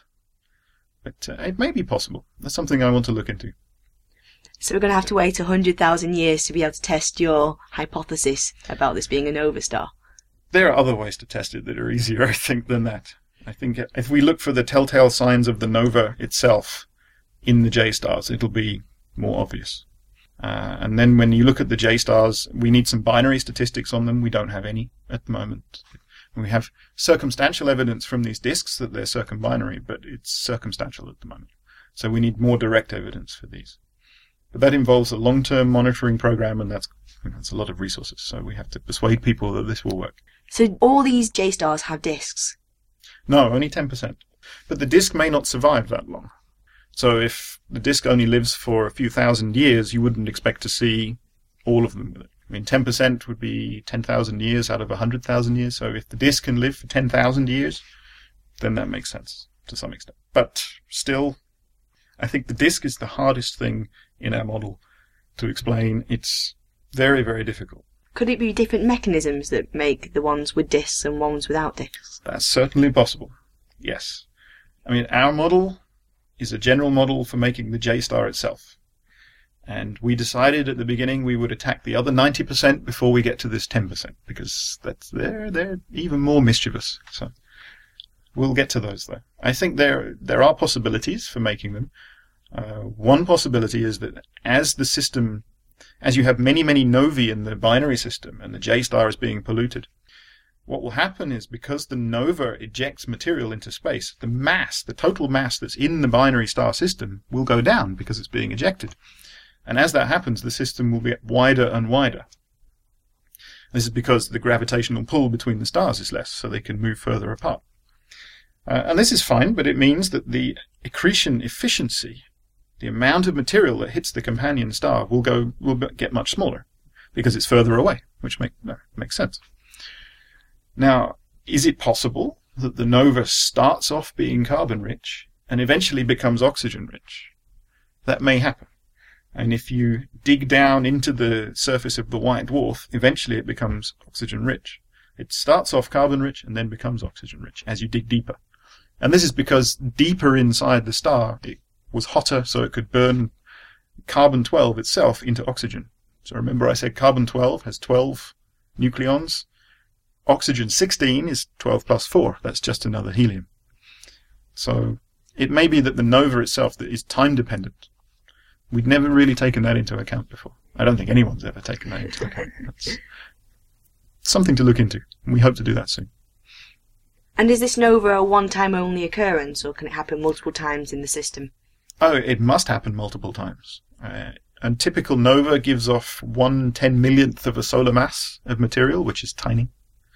But uh, it may be possible. That's something I want to look into. So we're going to have to wait one hundred thousand years to be able to test your hypothesis about this being a nova star. There are other ways to test it that are easier, I think, than that. I think if we look for the telltale signs of the nova itself in the J-stars, it'll be more obvious. Uh, and then when you look at the J-stars, we need some binary statistics on them. We don't have any at the moment. We have circumstantial evidence from these disks that they're circumbinary, but it's circumstantial at the moment. So we need more direct evidence for these. But that involves a long-term monitoring program, and that's, that's a lot of resources. So we have to persuade people that this will work. So all these J-stars have disks? No, only ten percent. But the disk may not survive that long. So if the disk only lives for a few thousand years, you wouldn't expect to see all of them with it. I mean, ten percent would be ten thousand years out of one hundred thousand years. So if the disk can live for ten thousand years, then that makes sense to some extent. But still, I think the disk is the hardest thing in our model to explain. It's very, very difficult. Could it be different mechanisms that make the ones with disks and ones without disks? That's certainly possible. Yes. I mean, our model is a general model for making the J-star itself. And we decided at the beginning we would attack the other ninety percent before we get to this ten percent, because that's they're, they're even more mischievous. So we'll get to those, though. I think there there are possibilities for making them. Uh, one possibility is that as the system, as you have many, many novae in the binary system and the J-star is being polluted, what will happen is because the nova ejects material into space, the mass, the total mass that's in the binary star system will go down because it's being ejected. And as that happens, the system will get wider and wider. This is because the gravitational pull between the stars is less, so they can move further apart. Uh, and this is fine, but it means that the accretion efficiency, the amount of material that hits the companion star, will go will get much smaller because it's further away, which make, no, makes sense. Now, is it possible that the nova starts off being carbon-rich and eventually becomes oxygen-rich? That may happen. And if you dig down into the surface of the white dwarf, eventually it becomes oxygen-rich. It starts off carbon-rich and then becomes oxygen-rich as you dig deeper. And this is because deeper inside the star, it was hotter, so it could burn carbon twelve itself into oxygen. So remember I said carbon twelve has twelve nucleons. Oxygen sixteen is twelve plus four. That's just another helium. So It may be that the nova itself that is time dependent. We'd never really taken that into account before. I don't think anyone's ever taken that into account. That's something to look into, and we hope to do that soon. And is this nova a one-time only occurrence, or can it happen multiple times in the system? Oh, it must happen multiple times. Uh, a typical nova gives off one ten millionth of a solar mass of material, which is tiny.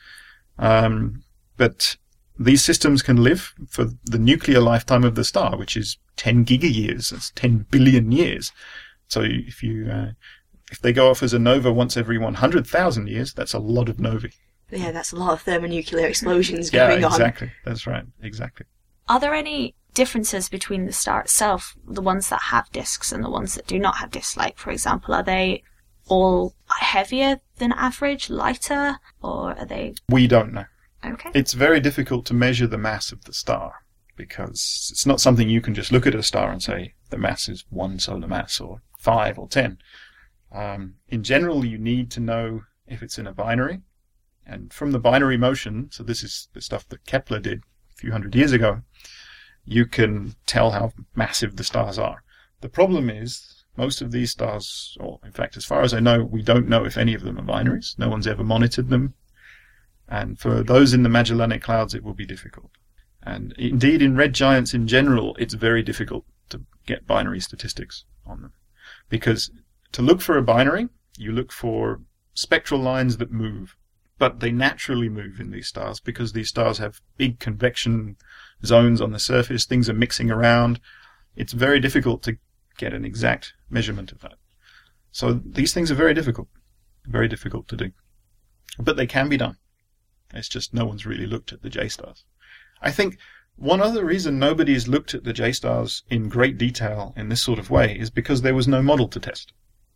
Um, but these systems can live for the nuclear lifetime of the star, which is ten gigayears. That's ten billion years. So if you uh, if they go off as a nova once every one hundred thousand years, that's a lot of novae. Yeah, that's a lot of thermonuclear explosions Yeah, going on. exactly. That's right. Exactly. Are there any differences between the star itself, the ones that have disks and the ones that do not have disks? Like, for example, are they all heavier than average, lighter, or are they... We don't know. Okay. It's very difficult to measure the mass of the star because it's not something you can just look at a star and say the mass is one solar mass or five or ten. Um, in general, you need to know if it's in a binary. And from the binary motion, so this is the stuff that Kepler did a few hundred years ago, you can tell how massive the stars are. The problem is, most of these stars, or in fact, as far as I know, we don't know if any of them are binaries. No one's ever monitored them. And for those in the Magellanic Clouds, it will be difficult. And indeed, in red giants in general, it's very difficult to get binary statistics on them. Because to look for a binary, you look for spectral lines that move. But they naturally move in these stars because these stars have big convection zones on the surface. Things are mixing around. It's very difficult to get an exact measurement of that. So these things are very difficult, very difficult to do. But they can be done. It's just no one's really looked at the J-stars. I think one other reason nobody's looked at the J-stars in great detail in this sort of way is because there was no model to test.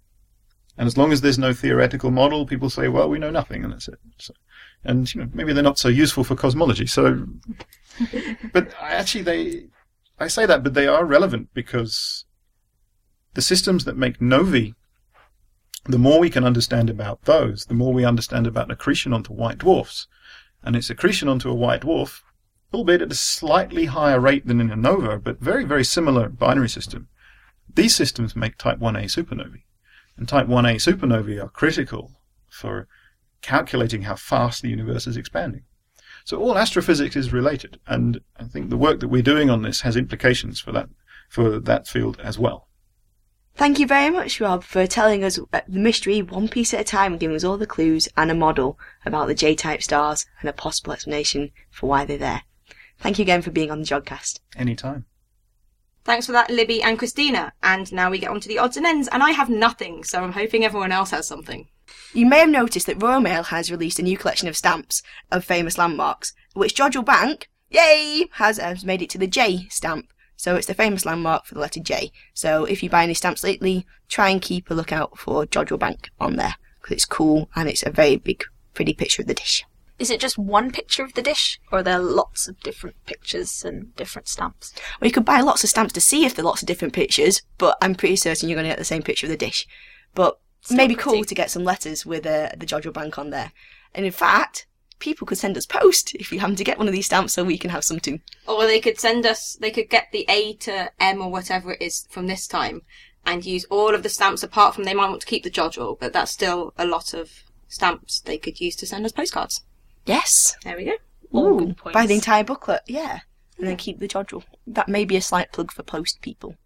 And as long as there's no theoretical model, people say, well, we know nothing, and that's it. So, and you know, maybe they're not so useful for cosmology. So, but actually, they, I say that, but they are relevant because the systems that make novae, the more we can understand about those, the more we understand about accretion onto white dwarfs. And it's accretion onto a white dwarf, albeit at a slightly higher rate than in a nova, but very, very similar binary system. These systems make type one A supernovae. And type one A supernovae are critical for calculating how fast the universe is expanding. So all astrophysics is related, and I think the work that we're doing on this has implications for that, for that field as well. Thank you very much, Rob, for telling us the mystery one piece at a time and giving us all the clues and a model about the J-type stars and a possible explanation for why they're there. Thank you again for being on the Jodcast. Anytime. Thanks for that, Libby and Christina. And now we get on to the odds and ends, and I have nothing, so I'm hoping everyone else has something. You may have noticed that Royal Mail has released a new collection of stamps of famous landmarks, which Jodrell Bank, yay, has, uh, made it to the J stamp. So it's the famous landmark for the letter J. So if you buy any stamps lately, try and keep a lookout for Jodrell Bank on there, because it's cool and it's a very big, pretty picture of the dish. Is it just one picture of the dish, or are there lots of different pictures and different stamps? Well, you could buy lots of stamps to see if there are lots of different pictures, but I'm pretty certain you're going to get the same picture of the dish. But Still maybe pretty. cool to get some letters with uh, the Jodrell Bank on there. And in fact, people could send us post if you happen to get one of these stamps so we can have some too. Or they could send us, they could get the A to M or whatever it is from this time and use all of the stamps apart from they might want to keep the Jodrell, but that's still a lot of stamps they could use to send us postcards. Yes. There we go. All Ooh, good points. buy the entire booklet, yeah. And then keep the Jodrell. That may be a slight plug for post people.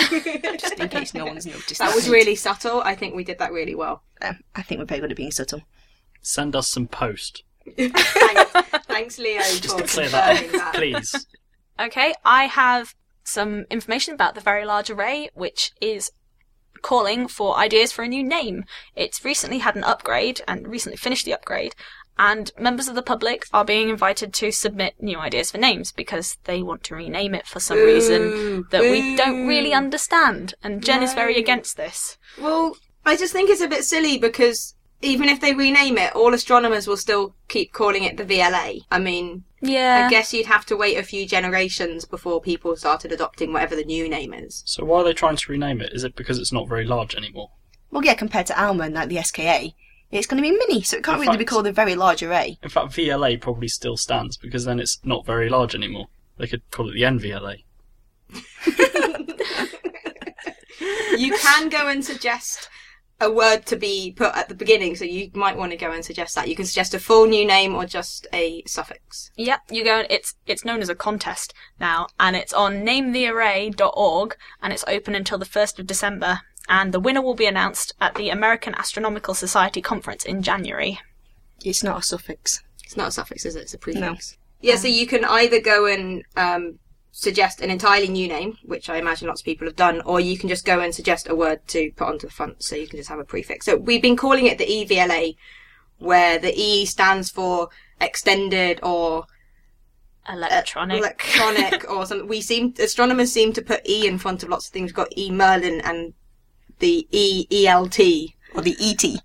Just in case no one's noticed. That was really subtle. I think we did that really well. Um, I think we're very good at being subtle. Send us some post. Thanks, thanks, Leo, Just for to clear that confirming up, that. please. Okay, I have some information about the Very Large Array, which is calling for ideas for a new name. It's recently had an upgrade and recently finished the upgrade, and members of the public are being invited to submit new ideas for names because they want to rename it for some Boo, reason that we don't boo. really understand. And Jen is very No. against this. Well, I just think it's a bit silly because even if they rename it, all astronomers will still keep calling it the V L A. I mean, Yeah. I guess you'd have to wait a few generations before people started adopting whatever the new name is. So why are they trying to rename it? Is it because it's not very large anymore? Well, yeah, compared to ALMA and like the S K A, it's going to be mini, so it can't In really be fact- called a very large array. In fact, V L A probably still stands because then it's not very large anymore. They could call it the N V L A. You can go and suggest a word to be put at the beginning, so you might want to go and suggest that. You can suggest a full new name or just a suffix. Yep, you go. It's it's known as a contest now, and it's on name the array dot org, and it's open until the first of December. And the winner will be announced at the American Astronomical Society conference in January. It's not a suffix. It's not a suffix, is it? It's a prefix. No. Yeah, so you can either go and um, suggest an entirely new name, which I imagine lots of people have done, or you can just go and suggest a word to put onto the front, so you can just have a prefix. So we've been calling it the E V L A, where the E stands for extended or Electronic. Uh, electronic or something. We seem astronomers seem to put E in front of lots of things. We've got E Merlin and the E E L T Or the E T.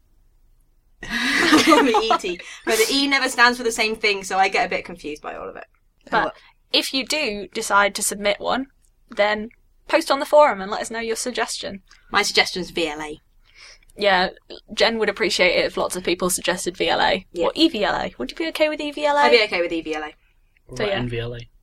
the E T, but the E never stands for the same thing, so I get a bit confused by all of it. But if you do decide to submit one, then post on the forum and let us know your suggestion. My suggestion is V L A. Yeah, Jen would appreciate it if lots of people suggested V L A. Yeah. Or E V L A. Would you be okay with E V L A? I'd be okay with E V L A. So, Right, yeah. N V L A.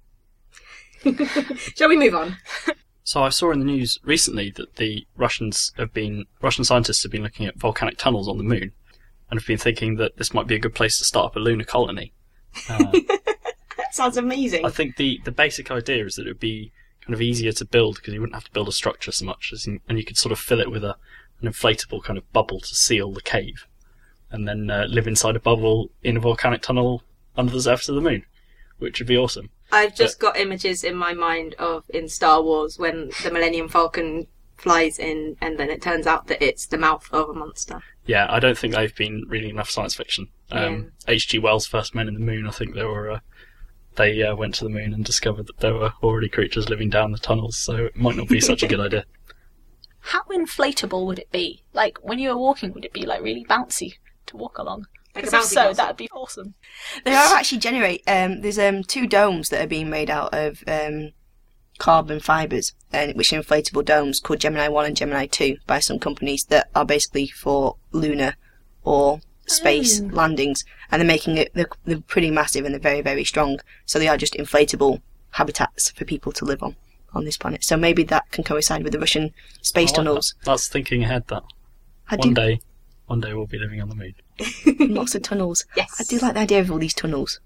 Shall we move on? So I saw in the news recently that the Russians have been Russian scientists have been looking at volcanic tunnels on the moon, and have been thinking that this might be a good place to start up a lunar colony. Uh, That sounds amazing. I think the, the basic idea is that it would be kind of easier to build because you wouldn't have to build a structure so much, as in, and you could sort of fill it with a an inflatable kind of bubble to seal the cave, and then uh, live inside a bubble in a volcanic tunnel under the surface of the moon, which would be awesome. I've just got images in my mind of in Star Wars when the Millennium Falcon flies in, and then it turns out that it's the mouth of a monster. Yeah, I don't think they've been reading enough science fiction. Um, H G Wells' First Men in the Moon, I think they were uh, they uh, went to the moon and discovered that there were already creatures living down the tunnels, so it might not be such a good idea. How inflatable would it be? Like, when you were walking, would it be, like, really bouncy to walk along? Like a Because if bouncy so, castle. that'd be awesome. There are actually generate. Um, there's um two domes that are being made out of um carbon fibres, uh, which are inflatable domes called Gemini One and Gemini Two by some companies that are basically for lunar or space Mm. landings, and they're making it. They're, they're pretty massive and they're very very strong. So they are just inflatable habitats for people to live on on this planet. So maybe that can coincide with the Russian space I like tunnels. that. That's thinking ahead. That I one do day, one day we'll be living on the moon. lots of tunnels. Yes. I do like the idea of all these tunnels.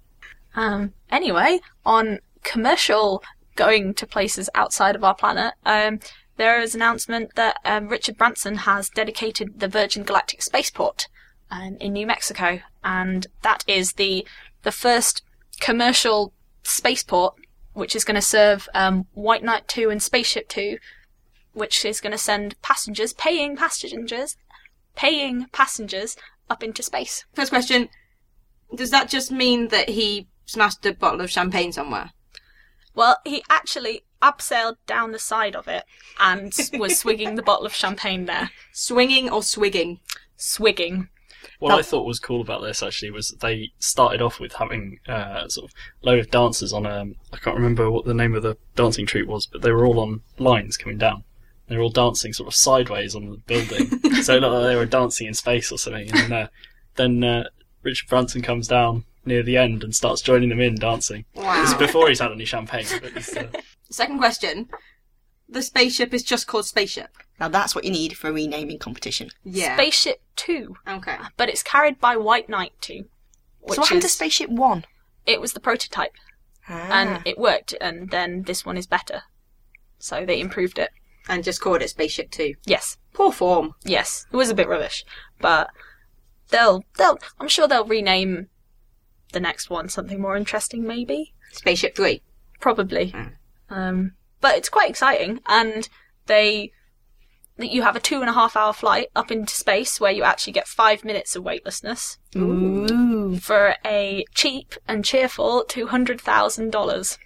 Um, anyway, on commercial going to places outside of our planet, um, there is an announcement that um, Richard Branson has dedicated the Virgin Galactic Spaceport um, in New Mexico, and that is the the first commercial spaceport which is going to serve um, White Knight two and Spaceship Two, which is going to send passengers, paying passengers, paying passengers up into space. First question, does that just mean that he smashed a bottle of champagne somewhere? Well, he actually abseiled down the side of it and was swigging the bottle of champagne there. Swinging or swigging? Swigging. What I thought was cool about this actually was they started off with having uh, sort of load of dancers on a. I can't remember what the name of the dancing troupe was, but they were all on lines coming down. They were all dancing sort of sideways on the building, so it looked like they were dancing in space or something. And uh, then uh, Richard Branson comes down near the end and starts joining them in dancing. Wow. This is before he's had any champagne. But he's, uh, Second question, the spaceship is just called Spaceship. Now that's what you need for a renaming competition. Yeah. Spaceship Two, Okay. but it's carried by White Knight Two. Which so what happened to is- Spaceship One? It was the prototype, Ah. and it worked, and then this one is better. So they improved it. And just called it Spaceship Two. Yes, Poor form. yes, it was a bit rubbish, but they'll they'll. I'm sure they'll rename the next one something more interesting, maybe. Spaceship Three. Probably. Mm. Um, but it's quite exciting, and they that you have a two and a half hour flight up into space where you actually get five minutes of weightlessness Ooh. for a cheap and cheerful two hundred thousand dollars.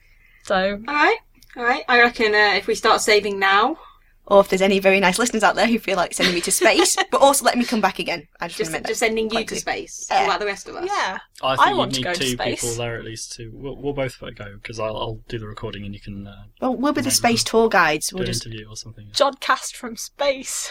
So All right. All right. I reckon uh, if we start saving now, Or if there's any very nice listeners out there who feel like sending me to space, but also letting me come back again. I just, just remember just sending you quite to do. space, Yeah. like the rest of us. yeah, I think I want you to need go to two space. people there at least to. We'll, we'll both go because I'll, I'll do the recording and you can uh, Well, we'll be the Maybe. space tour guides. do We'll an just interview or something. Jodcast from space.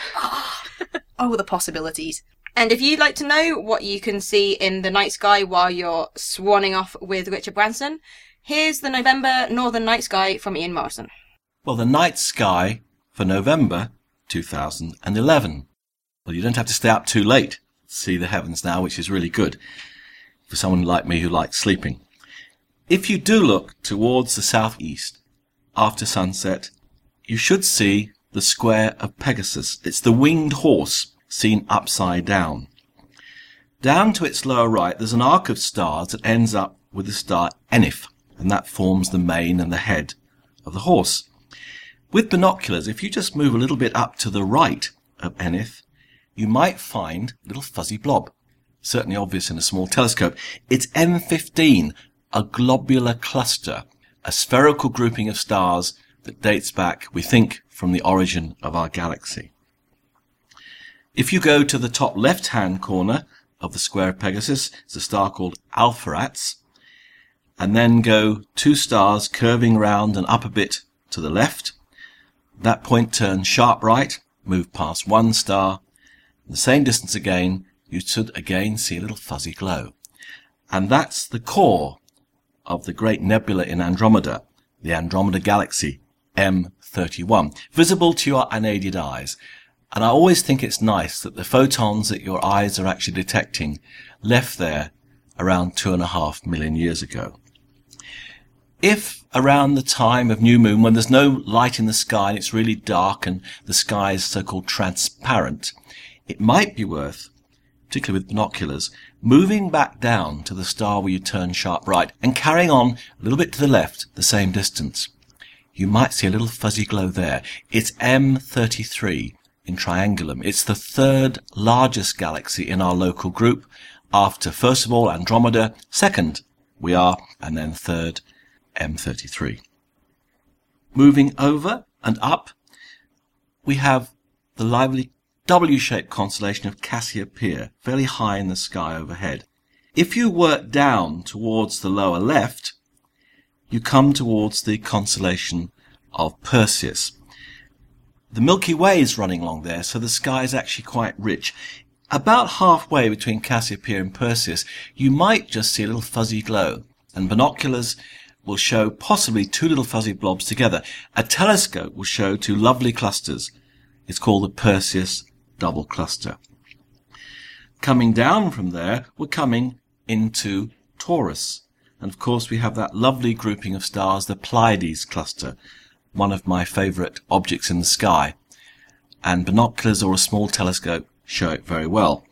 oh, the possibilities. And if you'd like to know what you can see in the night sky while you're swanning off with Richard Branson, here's the November Northern Night Sky from Ian Morrison. Well, the night sky for November two thousand eleven. Well, you don't have to stay up too late to see the heavens now, which is really good for someone like me who likes sleeping. If you do look towards the southeast after sunset, you should see the square of Pegasus. It's the winged horse seen upside down. Down to its lower right, there's an arc of stars that ends up with the star Enif, and that forms the mane and the head of the horse. With binoculars, if you just move a little bit up to the right of Enif, you might find a little fuzzy blob, certainly obvious in a small telescope. It's M fifteen, a globular cluster, a spherical grouping of stars that dates back, we think, from the origin of our galaxy. If you go to the top left-hand corner of the square of Pegasus, it's a star called Alpheratz, and then go two stars curving round and up a bit to the left. That point turns sharp right, move past one star, the same distance again, you should again see a little fuzzy glow. And that's the core of the great nebula in Andromeda, the Andromeda Galaxy M thirty-one, visible to your unaided eyes. And I always think it's nice that the photons that your eyes are actually detecting left there around two and a half million years ago. If around the time of new moon, when there's no light in the sky and it's really dark and the sky is so-called transparent, it might be worth, particularly with binoculars, moving back down to the star where you turn sharp right and carrying on a little bit to the left, the same distance. You might see a little fuzzy glow there. It's M thirty-three in Triangulum. It's the third largest galaxy in our local group, after, first of all, Andromeda, second, we are, and then third, M thirty-three. Moving over and up, we have the lively W-shaped constellation of Cassiopeia, fairly high in the sky overhead. If you work down towards the lower left, you come towards the constellation of Perseus. The Milky Way is running along there, so the sky is actually quite rich. About halfway between Cassiopeia and Perseus, you might just see a little fuzzy glow, and binoculars will show possibly two little fuzzy blobs together. A telescope will show two lovely clusters. It's called the Perseus double cluster. Coming down from there, we're coming into Taurus. And of course we have that lovely grouping of stars, the Pleiades cluster, one of my favourite objects in the sky. And binoculars or a small telescope show it very well.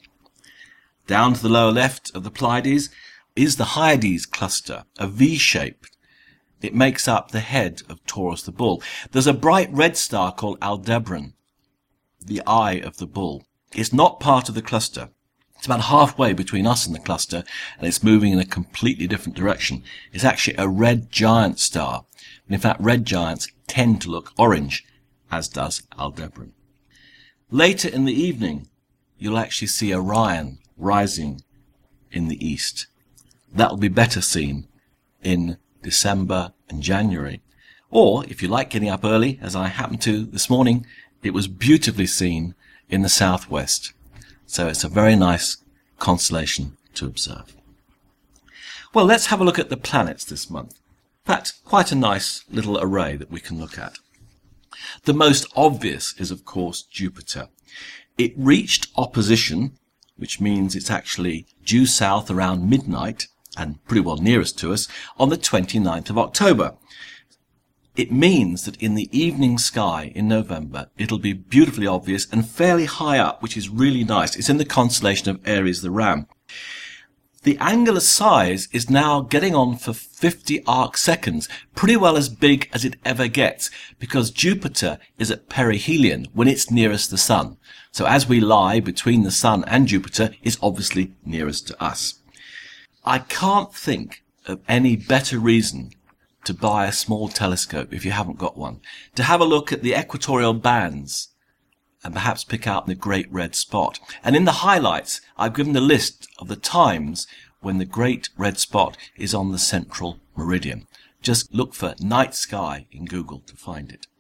Down to the lower left of the Pleiades is the Hyades cluster, a V-shape. It makes up the head of Taurus the bull. There's a bright red star called Aldebaran, the eye of the bull. It's not part of the cluster. It's about halfway between us and the cluster, and it's moving in a completely different direction. It's actually a red giant star. And in fact, red giants tend to look orange, as does Aldebaran. Later in the evening, you'll actually see Orion rising in the east. That'll be better seen in December and January. Or, if you like getting up early, as I happened to this morning, it was beautifully seen in the southwest. So it's a very nice constellation to observe. Well, let's have a look at the planets this month. In fact, quite a nice little array that we can look at. The most obvious is, of course, Jupiter. It reached opposition, which means it's actually due south around midnight, and pretty well nearest to us, on the twenty-ninth of October. It means that in the evening sky in November, it'll be beautifully obvious and fairly high up, which is really nice. It's in the constellation of Aries the Ram. The angular size is now getting on for fifty arc seconds, pretty well as big as it ever gets, because Jupiter is at perihelion when it's nearest the Sun. So as we lie between the Sun and Jupiter, it's obviously nearest to us. I can't think of any better reason to buy a small telescope if you haven't got one, to have a look at the equatorial bands and perhaps pick out the great red spot. And in the highlights, I've given a list of the times when the great red spot is on the central meridian. Just look for night sky in Google to find it.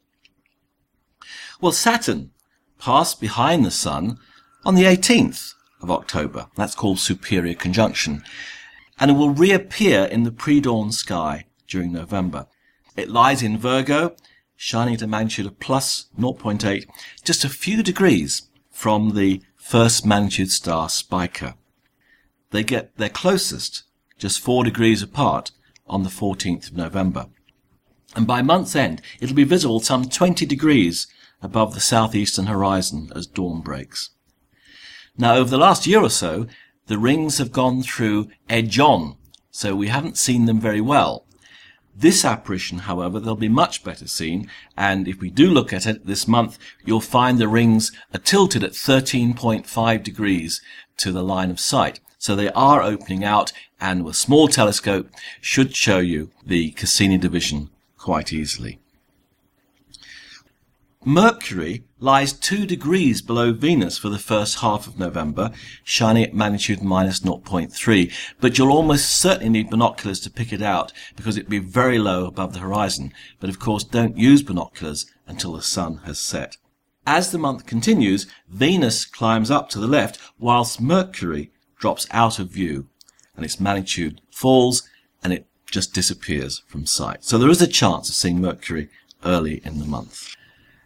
Well, Saturn passed behind the Sun on the eighteenth of October. That's called superior conjunction. And it will reappear in the pre-dawn sky during November. It lies in Virgo, shining at a magnitude of plus zero point eight, just a few degrees from the first magnitude star Spica. They get their closest just four degrees apart on the fourteenth of November. And by month's end, it'll be visible some twenty degrees above the southeastern horizon as dawn breaks. Now, over the last year or so, the rings have gone through edge on, so we haven't seen them very well. This apparition, however, they'll be much better seen, and if we do look at it this month, you'll find the rings are tilted at thirteen point five degrees to the line of sight. So they are opening out, and with a small telescope should show you the Cassini division quite easily. Mercury lies two degrees below Venus for the first half of November, shining at magnitude minus zero point three, but you'll almost certainly need binoculars to pick it out because it'll be very low above the horizon. But of course, don't use binoculars until the sun has set. As the month continues, Venus climbs up to the left, whilst Mercury drops out of view, and its magnitude falls, and it just disappears from sight. So there is a chance of seeing Mercury early in the month.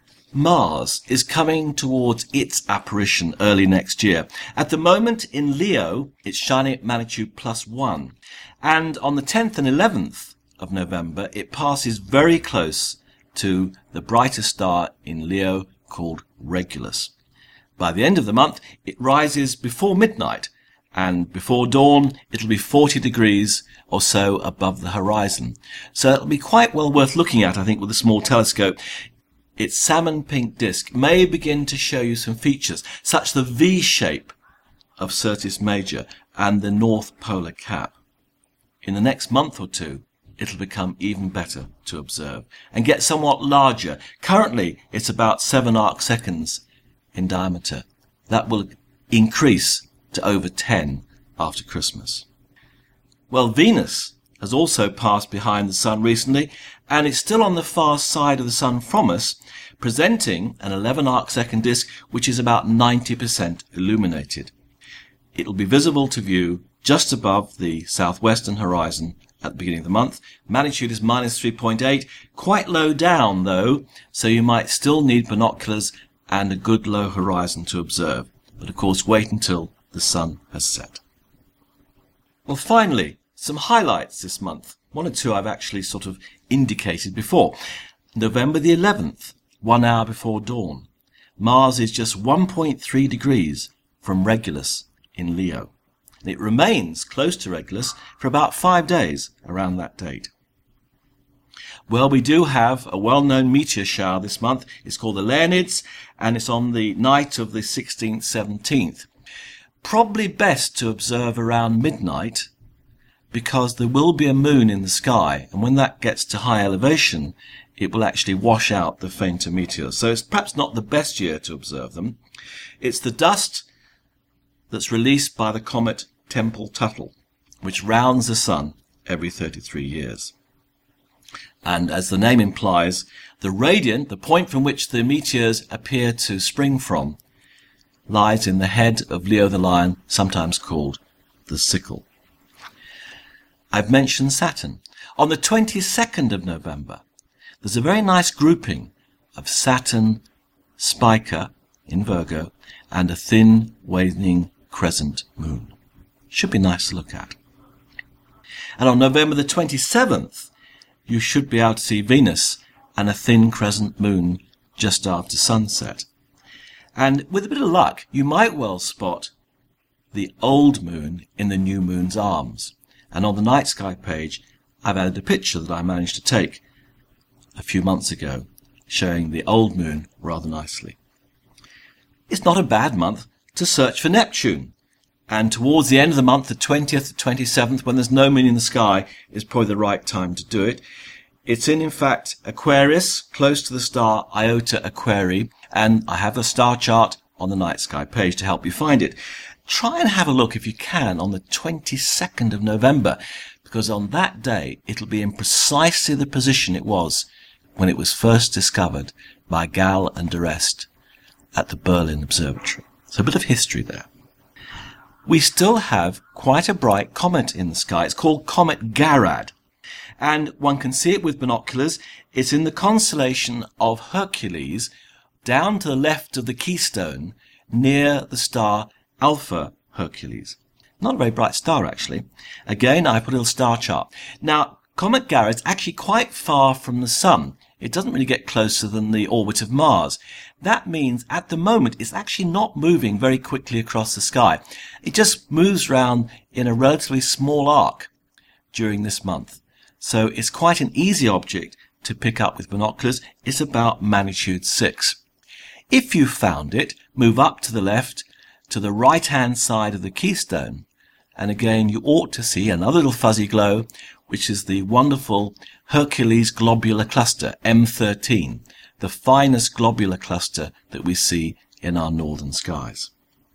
Mars is coming towards its apparition early next year. At the moment in Leo, it's shining at magnitude plus one. And on the tenth and eleventh of November, it passes very close to the brightest star in Leo called Regulus. By the end of the month, it rises before midnight, and before dawn, it'll be forty degrees or so above the horizon. So it'll be quite well worth looking at, I think, with a small telescope. Its salmon pink disk may begin to show you some features, such as the V shape of Syrtis Major and the North Polar Cap. In the next month or two, it'll become even better to observe and get somewhat larger. Currently, it's about seven arc seconds in diameter. That will increase to over ten after Christmas. Well, Venus has also passed behind the Sun recently, and it's still on the far side of the Sun from us, presenting an eleven arc second disk which is about ninety percent illuminated. It will be visible to view just above the southwestern horizon at the beginning of the month. Magnitude is minus three point eight, quite low down though, so you might still need binoculars and a good low horizon to observe. But of course wait until the sun has set. Well, finally, some highlights this month. One or two I've actually sort of indicated before. November the eleventh, one hour before dawn. Mars is just one point three degrees from Regulus in Leo. And it remains close to Regulus for about five days around that date. Well, we do have a well-known meteor shower this month. It's called the Leonids, and it's on the night of the sixteenth, seventeenth. Probably best to observe around midnight, because there will be a moon in the sky, and when that gets to high elevation, it will actually wash out the fainter meteors. So it's perhaps not the best year to observe them. It's the dust that's released by the comet Tempel-Tuttle, which rounds the sun every thirty-three years. And as the name implies, the radiant, the point from which the meteors appear to spring from, lies in the head of Leo the Lion, sometimes called the sickle. I've mentioned Saturn. On the twenty-second of November, there's a very nice grouping of Saturn, Spica in Virgo, and a thin, waning crescent moon. Should be nice to look at. And on November the twenty-seventh, you should be able to see Venus and a thin crescent moon just after sunset. And with a bit of luck, you might well spot the old moon in the new moon's arms. And on the night sky page, I've added a picture that I managed to take a few months ago, showing the old moon rather nicely. It's not a bad month to search for Neptune. And towards the end of the month, the twentieth to twenty-seventh, when there's no moon in the sky, is probably the right time to do it. It's in, in fact, Aquarius, close to the star Iota Aquarii, and I have a star chart on the night sky page to help you find it. Try and have a look, if you can, on the twenty-second of November, because on that day, it'll be in precisely the position it was when it was first discovered by Gall and d'Arrest at the Berlin Observatory. So a bit of history there. We still have quite a bright comet in the sky. It's called Comet Garrad. and one can see it with binoculars. It's in the constellation of Hercules, down to the left of the keystone, near the star Alpha Hercules. Not a very bright star, actually. Again, I put a little star chart. Now, Comet Garrett's actually quite far from the Sun. It doesn't really get closer than the orbit of Mars. That means, at the moment, it's actually not moving very quickly across the sky. It just moves round in a relatively small arc during this month. So it's quite an easy object to pick up with binoculars. It's about magnitude six. If you found it, move up to the left, to the right-hand side of the keystone, and again you ought to see another little fuzzy glow, which is the wonderful Hercules globular cluster, M thirteen, the finest globular cluster that we see in our northern skies.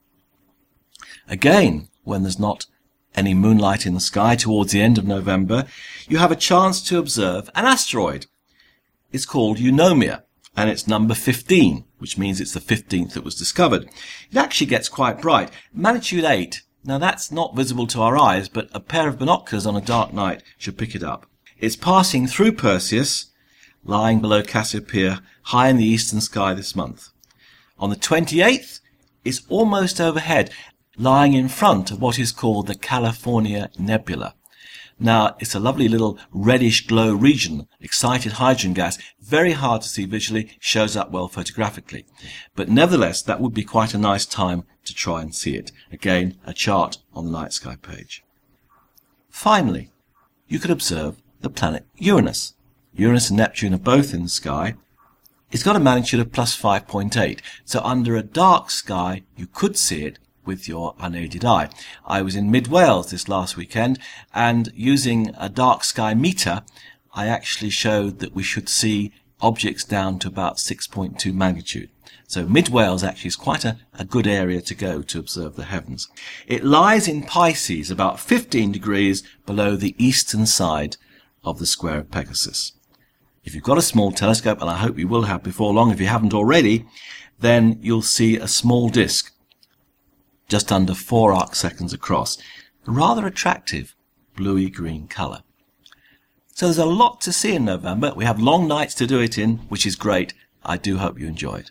Again, when there's not any moonlight in the sky towards the end of November, you have a chance to observe an asteroid. It's called Eunomia, and it's number fifteen, which means it's the fifteenth that was discovered. It actually gets quite bright. Magnitude eight. Now that's not visible to our eyes, but a pair of binoculars on a dark night should pick it up. It's passing through Perseus, lying below Cassiopeia, high in the eastern sky this month. On the twenty-eighth, it's almost overhead, lying in front of what is called the California Nebula. Now, it's a lovely little reddish glow region, excited hydrogen gas, very hard to see visually, shows up well photographically. But nevertheless, that would be quite a nice time to try and see it. Again, a chart on the night sky page. Finally, you could observe the planet Uranus. Uranus and Neptune are both in the sky. It's got a magnitude of plus five point eight, so under a dark sky, you could see it with your unaided eye. I was in Mid Wales this last weekend, and using a dark sky meter, I actually showed that we should see objects down to about six point two magnitude. So Mid Wales actually is quite a, a good area to go to observe the heavens. It lies in Pisces, about fifteen degrees below the eastern side of the square of Pegasus. If you've got a small telescope, and I hope you will have before long if you haven't already, then you'll see a small disk just under four arc seconds across, a rather attractive bluey green colour. So there's a lot to see in November. We have long nights to do it in, which is great. I do hope you enjoyed.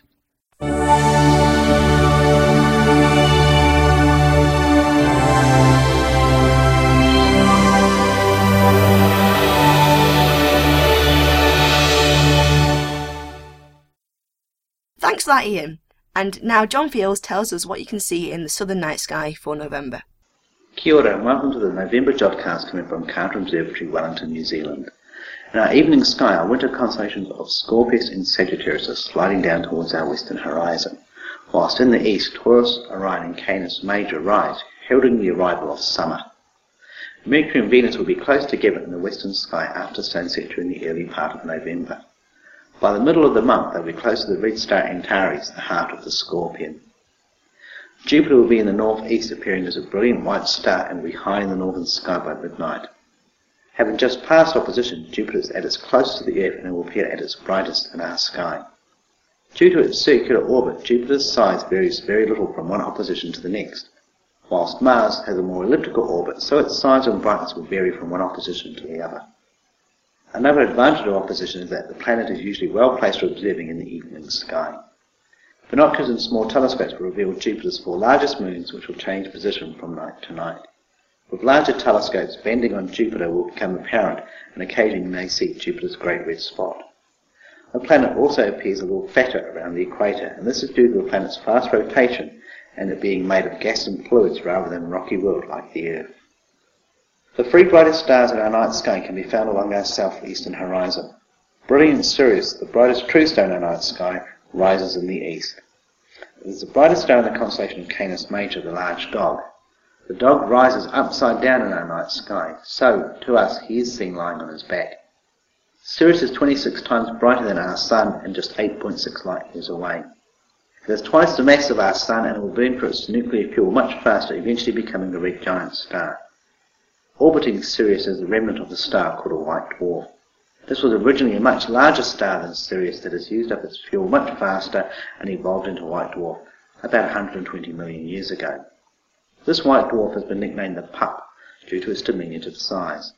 Thanks for that, Ian. And now John Fields tells us what you can see in the southern night sky for November. Kia ora and welcome to the November Jodcast coming from Carter Observatory, Wellington, New Zealand. In our evening sky, our winter constellations of Scorpius and Sagittarius are sliding down towards our western horizon, whilst in the east, Taurus, Orion and Canis Major rise, heralding the arrival of summer. Mercury and Venus will be close together in the western sky after sunset during the early part of November. By the middle of the month, they'll be close to the red star Antares, the heart of the Scorpion. Jupiter will be in the northeast, appearing as a brilliant white star and will be high in the northern sky by midnight. Having just passed opposition, Jupiter is at its closest to the Earth and it will appear at its brightest in our sky. Due to its circular orbit, Jupiter's size varies very little from one opposition to the next, whilst Mars has a more elliptical orbit, so its size and brightness will vary from one opposition to the other. Another advantage of opposition is that the planet is usually well placed for observing in the evening sky. Binoculars and small telescopes will reveal Jupiter's four largest moons, which will change position from night to night. With larger telescopes, bending on Jupiter will become apparent, and occasionally you may see Jupiter's great red spot. The planet also appears a little fatter around the equator, and this is due to the planet's fast rotation and it being made of gas and fluids rather than rocky world like the Earth. The three brightest stars in our night sky can be found along our southeastern horizon. Brilliant Sirius, the brightest true star in our night sky, rises in the east. It is the brightest star in the constellation of Canis Major, the large dog. The dog rises upside down in our night sky, so, to us, he is seen lying on his back. Sirius is twenty-six times brighter than our Sun and just eight point six light years away. It has twice the mass of our Sun and it will burn for its nuclear fuel much faster, eventually becoming a red giant star. Orbiting Sirius is the remnant of the star called a white dwarf. This was originally a much larger star than Sirius that has used up its fuel much faster and evolved into a white dwarf about one hundred twenty million years ago. This white dwarf has been nicknamed the Pup due to its diminutive size.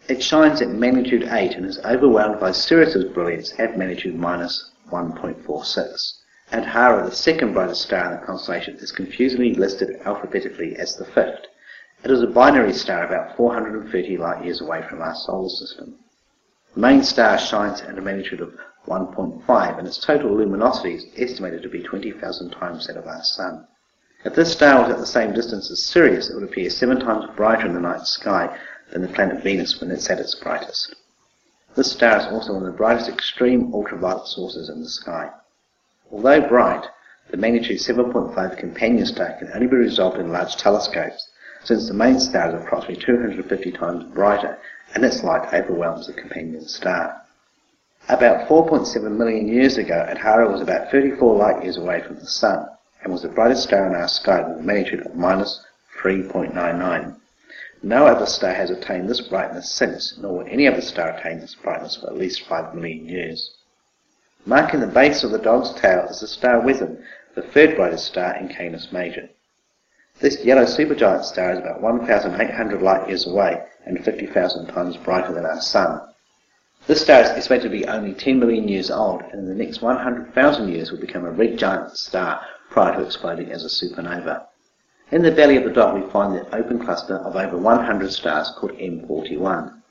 It shines at magnitude eight and is overwhelmed by Sirius's brilliance at magnitude minus one point four six. Adhara, the second brightest star in the constellation, is confusingly listed alphabetically as the fifth. It is a binary star about four hundred thirty light-years away from our solar system. The main star shines at a magnitude of one point five, and its total luminosity is estimated to be twenty thousand times that of our Sun. If this star was at the same distance as Sirius, it would appear seven times brighter in the night sky than the planet Venus when it's at its brightest. This star is also one of the brightest extreme ultraviolet sources in the sky. Although bright, the magnitude seven point five companion star can only be resolved in large telescopes, since the main star is approximately two hundred fifty times brighter and its light overwhelms the companion star. About four point seven million years ago, Adhara was about thirty-four light-years away from the Sun, and was the brightest star in our sky with a magnitude of minus three point nine nine. No other star has attained this brightness since, nor will any other star attain this brightness for at least five million years. Marking the base of the dog's tail is the star Wesen, the third brightest star in Canis Major. This yellow supergiant star is about one thousand eight hundred light-years away and fifty thousand times brighter than our Sun. This star is estimated to be only ten million years old, and in the next one hundred thousand years will become a red giant star prior to exploding as a supernova. In the belly of the dot we find the open cluster of over one hundred stars called M forty-one.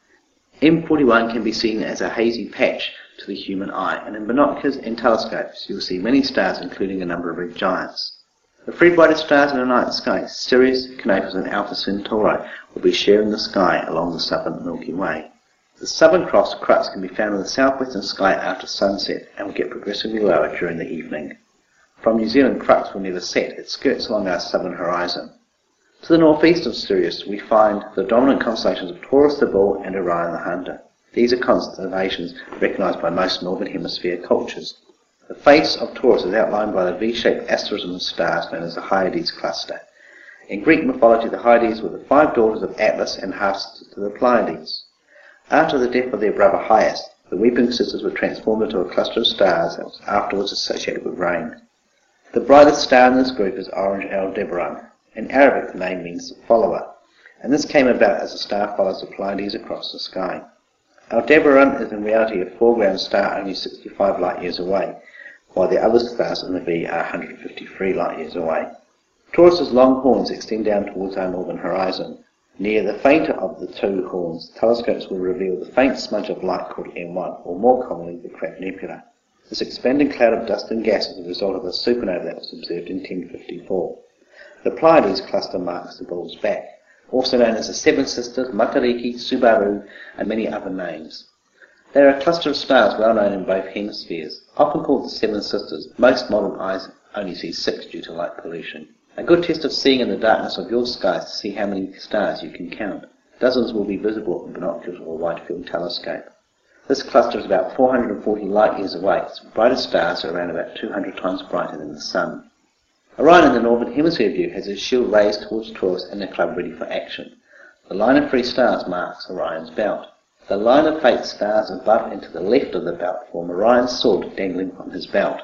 M forty-one can be seen as a hazy patch to the human eye, and in binoculars and telescopes you will see many stars including a number of red giants. The three brightest stars in the night sky, Sirius, Canopus and Alpha Centauri, will be sharing the sky along the southern Milky Way. The Southern Cross crux can be found in the southwestern sky after sunset and will get progressively lower during the evening. From New Zealand, crux will never set. It skirts along our southern horizon. To the northeast of Sirius we find the dominant constellations of Taurus the Bull and Orion the Hunter. These are constellations recognised by most northern hemisphere cultures. The face of Taurus is outlined by the V-shaped asterism of stars known as the Hyades cluster. In Greek mythology, the Hyades were the five daughters of Atlas and half-sisters to the Pleiades. After the death of their brother Hyas, the weeping sisters were transformed into a cluster of stars that was afterwards associated with rain. The brightest star in this group is Orange Aldebaran. In Arabic, the name means follower, and this came about as the star follows the Pleiades across the sky. Aldebaran is in reality a foreground star only sixty-five light-years away, while the other stars in the V are one hundred fifty-three light-years away. Taurus's long horns extend down towards our northern horizon. Near the fainter of the two horns, telescopes will reveal the faint smudge of light called M one, or more commonly the Crab Nebula. This expanding cloud of dust and gas is a result of a supernova that was observed in ten fifty-four. The Pleiades cluster marks the bull's back, also known as the Seven Sisters, Matariki, Subaru, and many other names. They are a cluster of stars well known in both hemispheres. Often called the Seven Sisters, most modern eyes only see six due to light pollution. A good test of seeing in the darkness of your skies to see how many stars you can count. Dozens will be visible in binoculars or a wide-field telescope. This cluster is about four hundred forty light-years away. Its brightest stars are around about two hundred times brighter than the Sun. Orion in the northern hemisphere view has his shield raised towards Taurus and the club ready for action. The line of three stars marks Orion's belt. The line of eight stars above and to the left of the belt form Orion's sword dangling from his belt.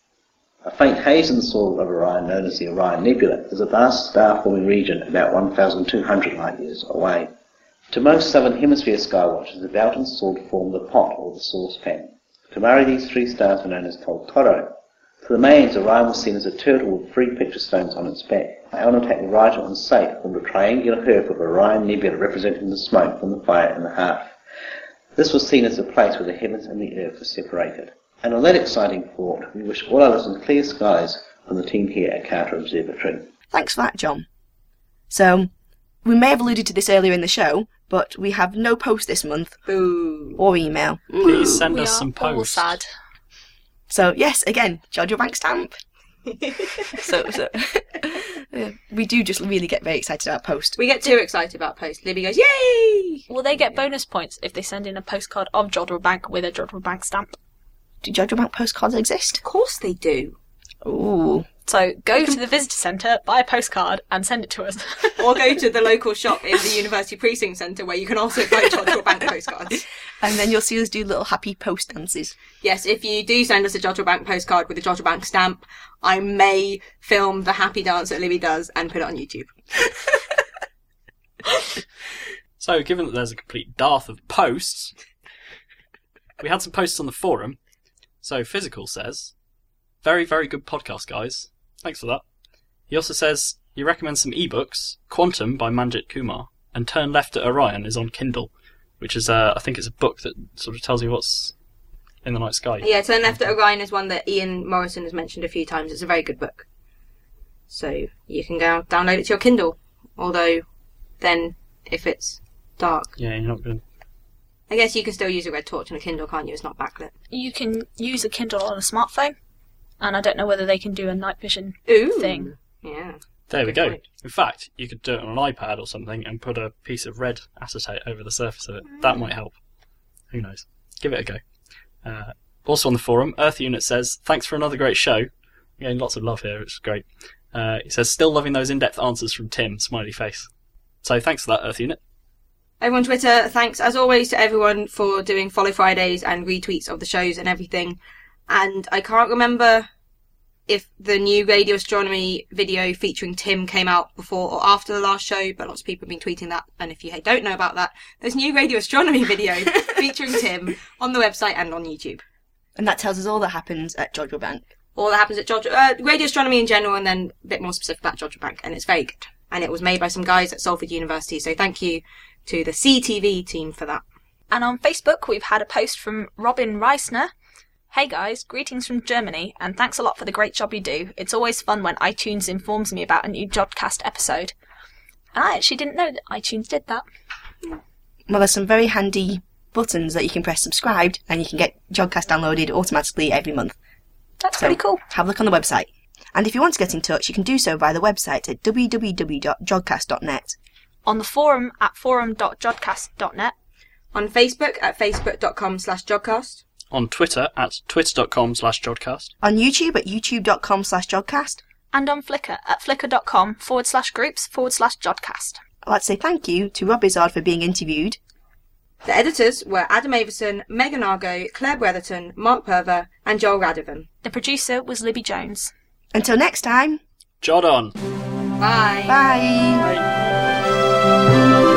A faint haze in the sword of Orion, known as the Orion Nebula, is a vast star-forming region about one thousand two hundred light-years away. To most southern hemisphere skywatchers, the belt and sword form the pot or the saucepan. To Mari, these three stars are known as Toltoro. To the Mayans, Orion was seen as a turtle with three picture stones on its back. Alnitak, Rigel and Sate formed a triangular curve of Orion Nebula representing the smoke from the fire in the hearth. This was seen as the place where the heavens and the earth were separated. And on that exciting thought, we wish all our listeners clear skies from the team here at Carter Observatory. Thanks for that, John. So, we may have alluded to this earlier in the show, but we have no post this month. Boo. Or email. Please send We us are some all posts. sad. So, yes, again, charge your bank stamp. so, so we do just really get very excited about post. We get too excited about post. Libby goes, yay! Will they get bonus points if they send in a postcard of Jodrell Bank with a Jodrell Bank stamp? Do Jodrell Bank postcards exist? Of course they do. Ooh. So go to the visitor centre, buy a postcard, and send it to us. Or go to the local shop in the University Precinct Centre where you can also buy Jodrell Bank postcards. And then you'll see us do little happy post dances. Yes, if you do send us a Jodrell Bank postcard with a Jodrell Bank stamp, I may film the happy dance that Libby does and put it on YouTube. So, given that there's a complete dearth of posts, we had some posts on the forum. So, Physical says, very, very good podcast, guys. Thanks for that. He also says, he recommends some ebooks, Quantum by Manjit Kumar, and Turn Left at Orion is on Kindle, which is, uh, I think it's a book that sort of tells you what's in the night sky. Yeah, Turn Left at Orion is one that Ian Morrison has mentioned a few times. It's a very good book. So, you can go download it to your Kindle. Although, then, if it's dark... Yeah, you're not going to... I guess you can still use a red torch on a Kindle, can't you? It's not backlit. You can use a Kindle on a smartphone, and I don't know whether they can do a night vision Ooh. thing. Yeah. There we Good go. point. In fact, you could do it on an iPad or something and put a piece of red acetate over the surface of it. That might help. Who knows? Give it a go. Uh, also on the forum, Earth Unit says, thanks for another great show. We're getting lots of love here, which is great. Uh, he says, still loving those in-depth answers from Tim, smiley face. So thanks for that, Earth Unit. Over on Twitter, thanks as always to everyone for doing Follow Fridays and retweets of the shows and everything. And I can't remember if the new radio astronomy video featuring Tim came out before or after the last show, but lots of people have been tweeting that. And if you don't know about that, there's a new radio astronomy video featuring Tim on the website and on YouTube. And that tells us all that happens at Jodrell Bank. All that happens at Jodrell, uh, radio astronomy in general, and then a bit more specific about Jodrell Bank, and it's very good. And it was made by some guys at Salford University, so thank you to the C T V team for that. And on Facebook, we've had a post from Robin Reisner. Hey guys, greetings from Germany, and thanks a lot for the great job you do. It's always fun when iTunes informs me about a new Jodcast episode. And I actually didn't know that iTunes did that. Well, there's some very handy buttons that you can press subscribe, and you can get Jodcast downloaded automatically every month. That's So, pretty cool. have a look on the website. And if you want to get in touch, you can do so via the website at w w w dot jodcast dot net. On the forum at forum dot jodcast dot net. On Facebook at facebook.com slash jodcast. On Twitter at twitter.com slash jodcast. On YouTube at youtube.com slash jodcast. And on Flickr at flickr.com forward slash groups forward slash jodcast. I'd like to say thank you to Rob Izzard for being interviewed. The editors were Adam Avison, Megan Argo, Claire Bretherton, Mark Perver, and Joel Radovan. The producer was Libby Jones. Until next time, Jod on. Bye. bye. Bye.